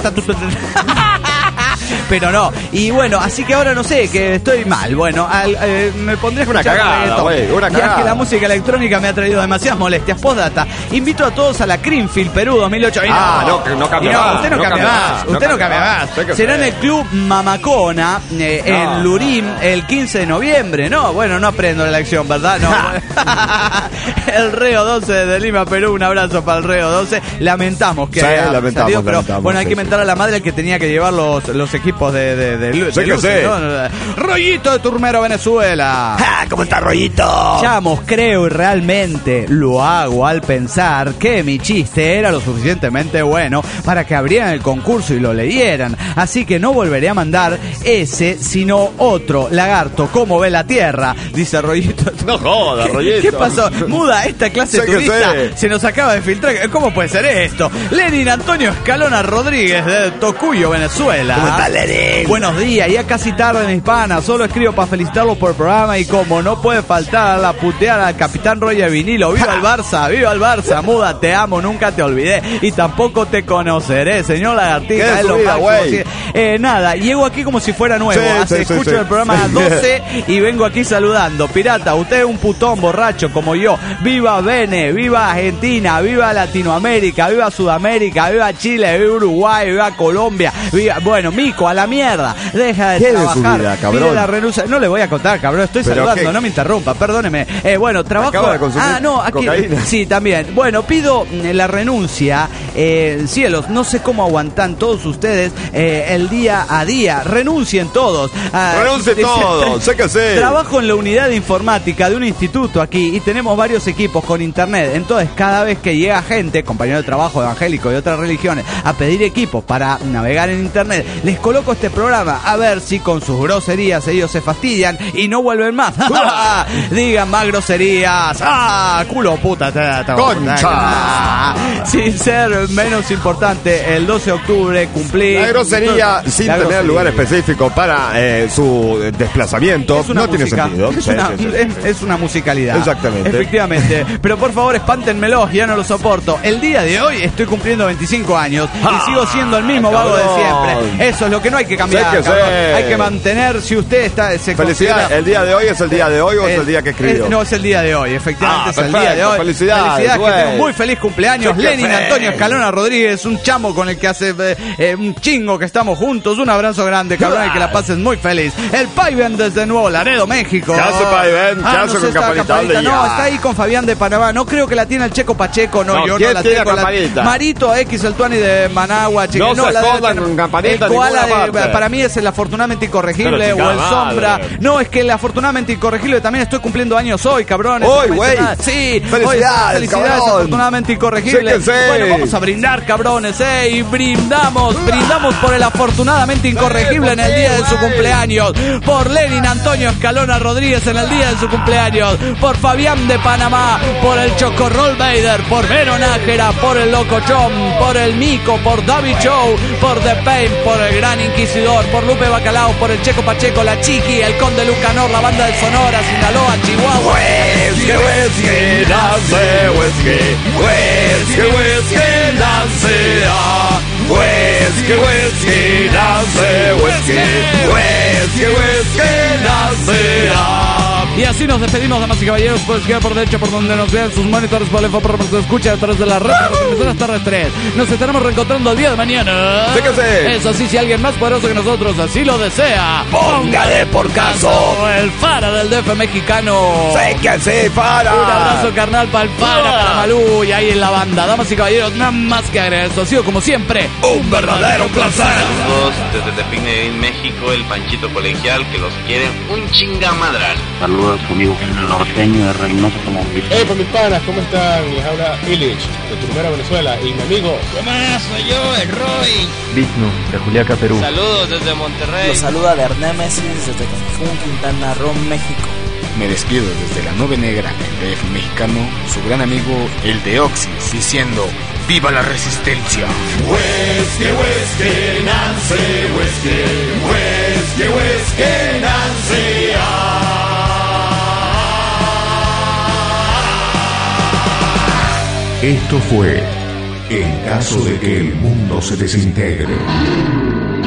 Speaker 1: Pero no, y bueno, así que ahora no sé, que estoy mal. Bueno, al- eh, me pondré a
Speaker 6: Una
Speaker 1: escuchar
Speaker 6: cagada,
Speaker 1: reggaetón.
Speaker 6: güey, una
Speaker 1: Y es
Speaker 6: cagada.
Speaker 1: que la música electrónica me ha traído demasiadas molestias. Postdata, invito a todos a la Creamfield Perú dos mil ocho. Y
Speaker 6: Ah, no, que no cambia
Speaker 1: y no,
Speaker 6: más,
Speaker 1: Usted no,
Speaker 6: no
Speaker 1: cambia
Speaker 6: cambia
Speaker 1: más,
Speaker 6: más, no
Speaker 1: usted no
Speaker 6: cambia
Speaker 1: cambia
Speaker 6: más.
Speaker 1: más.
Speaker 6: Sé que
Speaker 1: Será en
Speaker 6: sé.
Speaker 1: el Club Mamacona, eh,
Speaker 6: No.
Speaker 1: en Lurín, el quince de noviembre. No, bueno, no aprendo la lección, ¿verdad? No. El Reo doce de Lima, Perú. Un abrazo para el Reo doce. Lamentamos que
Speaker 6: Sí,
Speaker 1: haya
Speaker 6: lamentamos,
Speaker 1: salido, pero
Speaker 6: lamentamos,
Speaker 1: bueno, hay
Speaker 6: sí,
Speaker 1: que
Speaker 6: sí.
Speaker 1: mentar a la madre que tenía que llevar los, los equipos de, de, de, de,
Speaker 6: Sé
Speaker 1: de
Speaker 6: que
Speaker 1: luces,
Speaker 6: sé.
Speaker 1: ¿no? Rollito de Turmero, Venezuela.
Speaker 5: Ah, ¿cómo está, Rollito?
Speaker 1: Chamos, creo y realmente lo hago al pensar que mi chiste era lo suficientemente bueno para que abrieran el concurso y lo leyeran. Así que no volveré a mandar ese, sino otro. Lagarto, ¿cómo ve la tierra? Dice Rollito.
Speaker 6: No joda,
Speaker 1: ¿Qué,
Speaker 6: Rollito.
Speaker 1: ¿Qué pasó? Muda, esta clase
Speaker 6: Sé que
Speaker 1: turista
Speaker 6: sé.
Speaker 1: se nos acaba de filtrar. ¿Cómo puede ser esto? Lenin Antonio Escalona Rodríguez de Tocuyo, Venezuela.
Speaker 5: ¿Cómo está, Lenin?
Speaker 1: Buenos días, ya casi tarde en hispana. Solo escribo para felicitarlos por el programa y como no puede faltar la puteada al capitán Roger Vinilo. ¡Viva el Barça! ¡Viva el Barça! Muda, te amo, nunca te olvidé y tampoco te conoceré, señor
Speaker 6: ¿Qué
Speaker 1: Lagartija.
Speaker 6: de
Speaker 1: Es
Speaker 6: su
Speaker 1: lo
Speaker 6: vida,
Speaker 1: máximo.
Speaker 6: güey?
Speaker 1: Sí. Eh, nada, llego aquí como si fuera nuevo.
Speaker 6: Sí,
Speaker 1: Hace-
Speaker 6: sí, sí,
Speaker 1: escucho
Speaker 6: sí.
Speaker 1: el programa
Speaker 6: Sí.
Speaker 1: doce y vengo aquí saludando. Pirata, usted es un putón borracho como yo. ¡Viva Vene! ¡Viva Argentina! ¡Viva Latinoamérica! ¡Viva Sudamérica! ¡Viva Chile! ¡Viva Uruguay! ¡Viva Colombia! ¡Viva... Bueno, Mico, a la mierda. Deja de
Speaker 6: ¿Qué de su
Speaker 1: trabajar.
Speaker 6: vida, cabrón?
Speaker 1: Pide la renuncia. No le voy a contar, cabrón. Estoy
Speaker 6: ¿Pero
Speaker 1: saludando.
Speaker 6: qué?
Speaker 1: No me interrumpa. Perdóneme. Eh, bueno, trabajo...
Speaker 6: Acaba de consumir
Speaker 1: ah, no, aquí...
Speaker 6: cocaína.
Speaker 1: Sí, también. Bueno, pido mm, la renuncia. Eh, cielos, no sé cómo aguantan todos ustedes eh, el día a día. Renuncien todos. Ah,
Speaker 6: Renuncien
Speaker 1: dice,
Speaker 6: todos, sé que sé.
Speaker 1: Trabajo en la unidad de informática de un instituto aquí y tenemos varios equipos con internet. Entonces, cada vez que llega gente, compañero de trabajo evangélico de otras religiones, a pedir equipos para navegar en internet, les coloco este programa a ver si con sus groserías ellos se fastidian y no vuelven más. Digan más groserías. ¡Ah! Culo puta. te- te-
Speaker 6: Concha.
Speaker 1: Ah, sin ser menos importante, el doce de octubre cumplí.
Speaker 6: La grosería, sin
Speaker 1: La
Speaker 6: tener
Speaker 1: grosería.
Speaker 6: lugar específico para eh, su desplazamiento,
Speaker 1: Es una
Speaker 6: no tiene
Speaker 1: música.
Speaker 6: sentido.
Speaker 1: Es,
Speaker 6: Sí,
Speaker 1: una,
Speaker 6: sí, sí.
Speaker 1: es- es una musicalidad.
Speaker 6: Exactamente.
Speaker 1: Efectivamente. Pero por favor, espántenmelo, ya no lo soporto. El día de hoy estoy cumpliendo veinticinco años
Speaker 6: Ah,
Speaker 1: y sigo siendo el mismo vago de
Speaker 6: cabrón.
Speaker 1: siempre. Eso es lo que no hay que cambiar.
Speaker 6: Sé que
Speaker 1: cabrón.
Speaker 6: sé.
Speaker 1: Hay que mantener, si usted está se
Speaker 6: Felicidades.
Speaker 1: considera-
Speaker 6: ¿El día de hoy es el día de hoy o es
Speaker 1: Eh,
Speaker 6: el día que escribió?
Speaker 1: eh, no, es el día de hoy, efectivamente
Speaker 6: Ah,
Speaker 1: es el
Speaker 6: perfecto,
Speaker 1: día de hoy.
Speaker 6: felicidades,
Speaker 1: que
Speaker 6: güey.
Speaker 1: tenga un muy feliz cumpleaños.
Speaker 6: Sí que
Speaker 1: Lenin
Speaker 6: sí.
Speaker 1: Antonio Escalona Rodríguez, un chamo con el que hace eh, eh, un chingo que estamos juntos. Un abrazo grande, cabrón, y que la pases muy feliz. El Paiven desde Nuevo Laredo, México.
Speaker 6: ¿Qué hace Paiven? ¿Qué
Speaker 1: Ah,
Speaker 6: hace
Speaker 1: no
Speaker 6: con
Speaker 1: sé, está
Speaker 6: Campanita?
Speaker 1: Campanita.
Speaker 6: ¿Dónde
Speaker 1: No,
Speaker 6: ya?
Speaker 1: está ahí con Fabián de Panamá. No creo que la tiene el Checo Pacheco, no,
Speaker 6: No,
Speaker 1: yo
Speaker 6: ¿quién
Speaker 1: no la
Speaker 6: tiene
Speaker 1: tengo. La-
Speaker 6: Campanita?
Speaker 1: Marito X, el Tuani de Managua, chique.
Speaker 6: No se
Speaker 1: la debe
Speaker 6: jodan
Speaker 1: tener.
Speaker 6: con Campanita
Speaker 1: El
Speaker 6: en
Speaker 1: koala
Speaker 6: ninguna
Speaker 1: de-
Speaker 6: parte.
Speaker 1: para mí es el afortunadamente incorregible
Speaker 6: Pero,
Speaker 1: o
Speaker 6: chica
Speaker 1: el
Speaker 6: madre.
Speaker 1: sombra. No, es que el afortunadamente incorregible también estoy cumpliendo años hoy, cabrón.
Speaker 6: Hoy,
Speaker 1: No me
Speaker 6: güey.
Speaker 1: dice nada. Sí,
Speaker 6: Felicidades,
Speaker 1: hoy, felicidades,
Speaker 6: cabrón.
Speaker 1: afortunadamente incorregible.
Speaker 6: Sé que sé.
Speaker 1: Bueno, vamos a brindar, cabrones, ¿eh? Y brindamos, brindamos por el afortunadamente incorregible en el día de su cumpleaños, por Lenin Antonio Escalona Rodríguez en el día de su cumpleaños, por Fabián de Panamá, por el Chocorrol Vader, por Vero Nájera, por el Locochón, por el Mico, por David Show, por The Pain, por el Gran Inquisidor, por Lupe Bacalao, por el Checo Pacheco, la Chiqui, el Conde Lucanor, la banda de Sonora, Sinaloa, Chihuahua.
Speaker 5: Whisky, whisky, nace, whisky, whisky, whisky, nace, ah. Whisky, whisky, nace, whisky, whisky, whisky, nace, ah.
Speaker 1: Y así nos despedimos, damas y caballeros. Puedes quedar por derecho por donde nos vean sus monitores, por el info, por se escucha a través de la red de las emisoras terrestres. Nos estaremos reencontrando el día de mañana.
Speaker 6: Séquese.
Speaker 1: Eso sí, si alguien más poderoso que nosotros así lo desea,
Speaker 5: Póngale por caso.
Speaker 1: el Fara del D F mexicano.
Speaker 6: Séquese, Fara.
Speaker 1: Un abrazo carnal para el Fara, para Malú y ahí en la banda. Damas y caballeros, nada más que agregar. Esto ha sido como siempre
Speaker 5: Un verdadero placer.
Speaker 10: Saludos desde Tepine, en México, el Panchito Colegial, que los quiere un chingamadral.
Speaker 11: Saludos a su amigo el norteño de Reynoso como
Speaker 12: Hey, por mis panas, ¿cómo están? Les habla Illich, de Turmera, Venezuela, y mi amigo...
Speaker 13: ¿Qué más? Soy yo, el Roy.
Speaker 14: Vishnu, de Juliaca, Perú.
Speaker 13: Saludos desde Monterrey.
Speaker 15: Los saluda de Arnemesis desde Cancún, Quintana Roo, México.
Speaker 16: Me despido desde la Nube Negra, el D F mexicano, su gran amigo, el de Oxys, diciendo ¡viva la resistencia!
Speaker 5: Whisky, whisky, Nancy, whisky, whisky, whisky, Nancy, ah.
Speaker 3: Esto fue En caso de que el mundo se desintegre.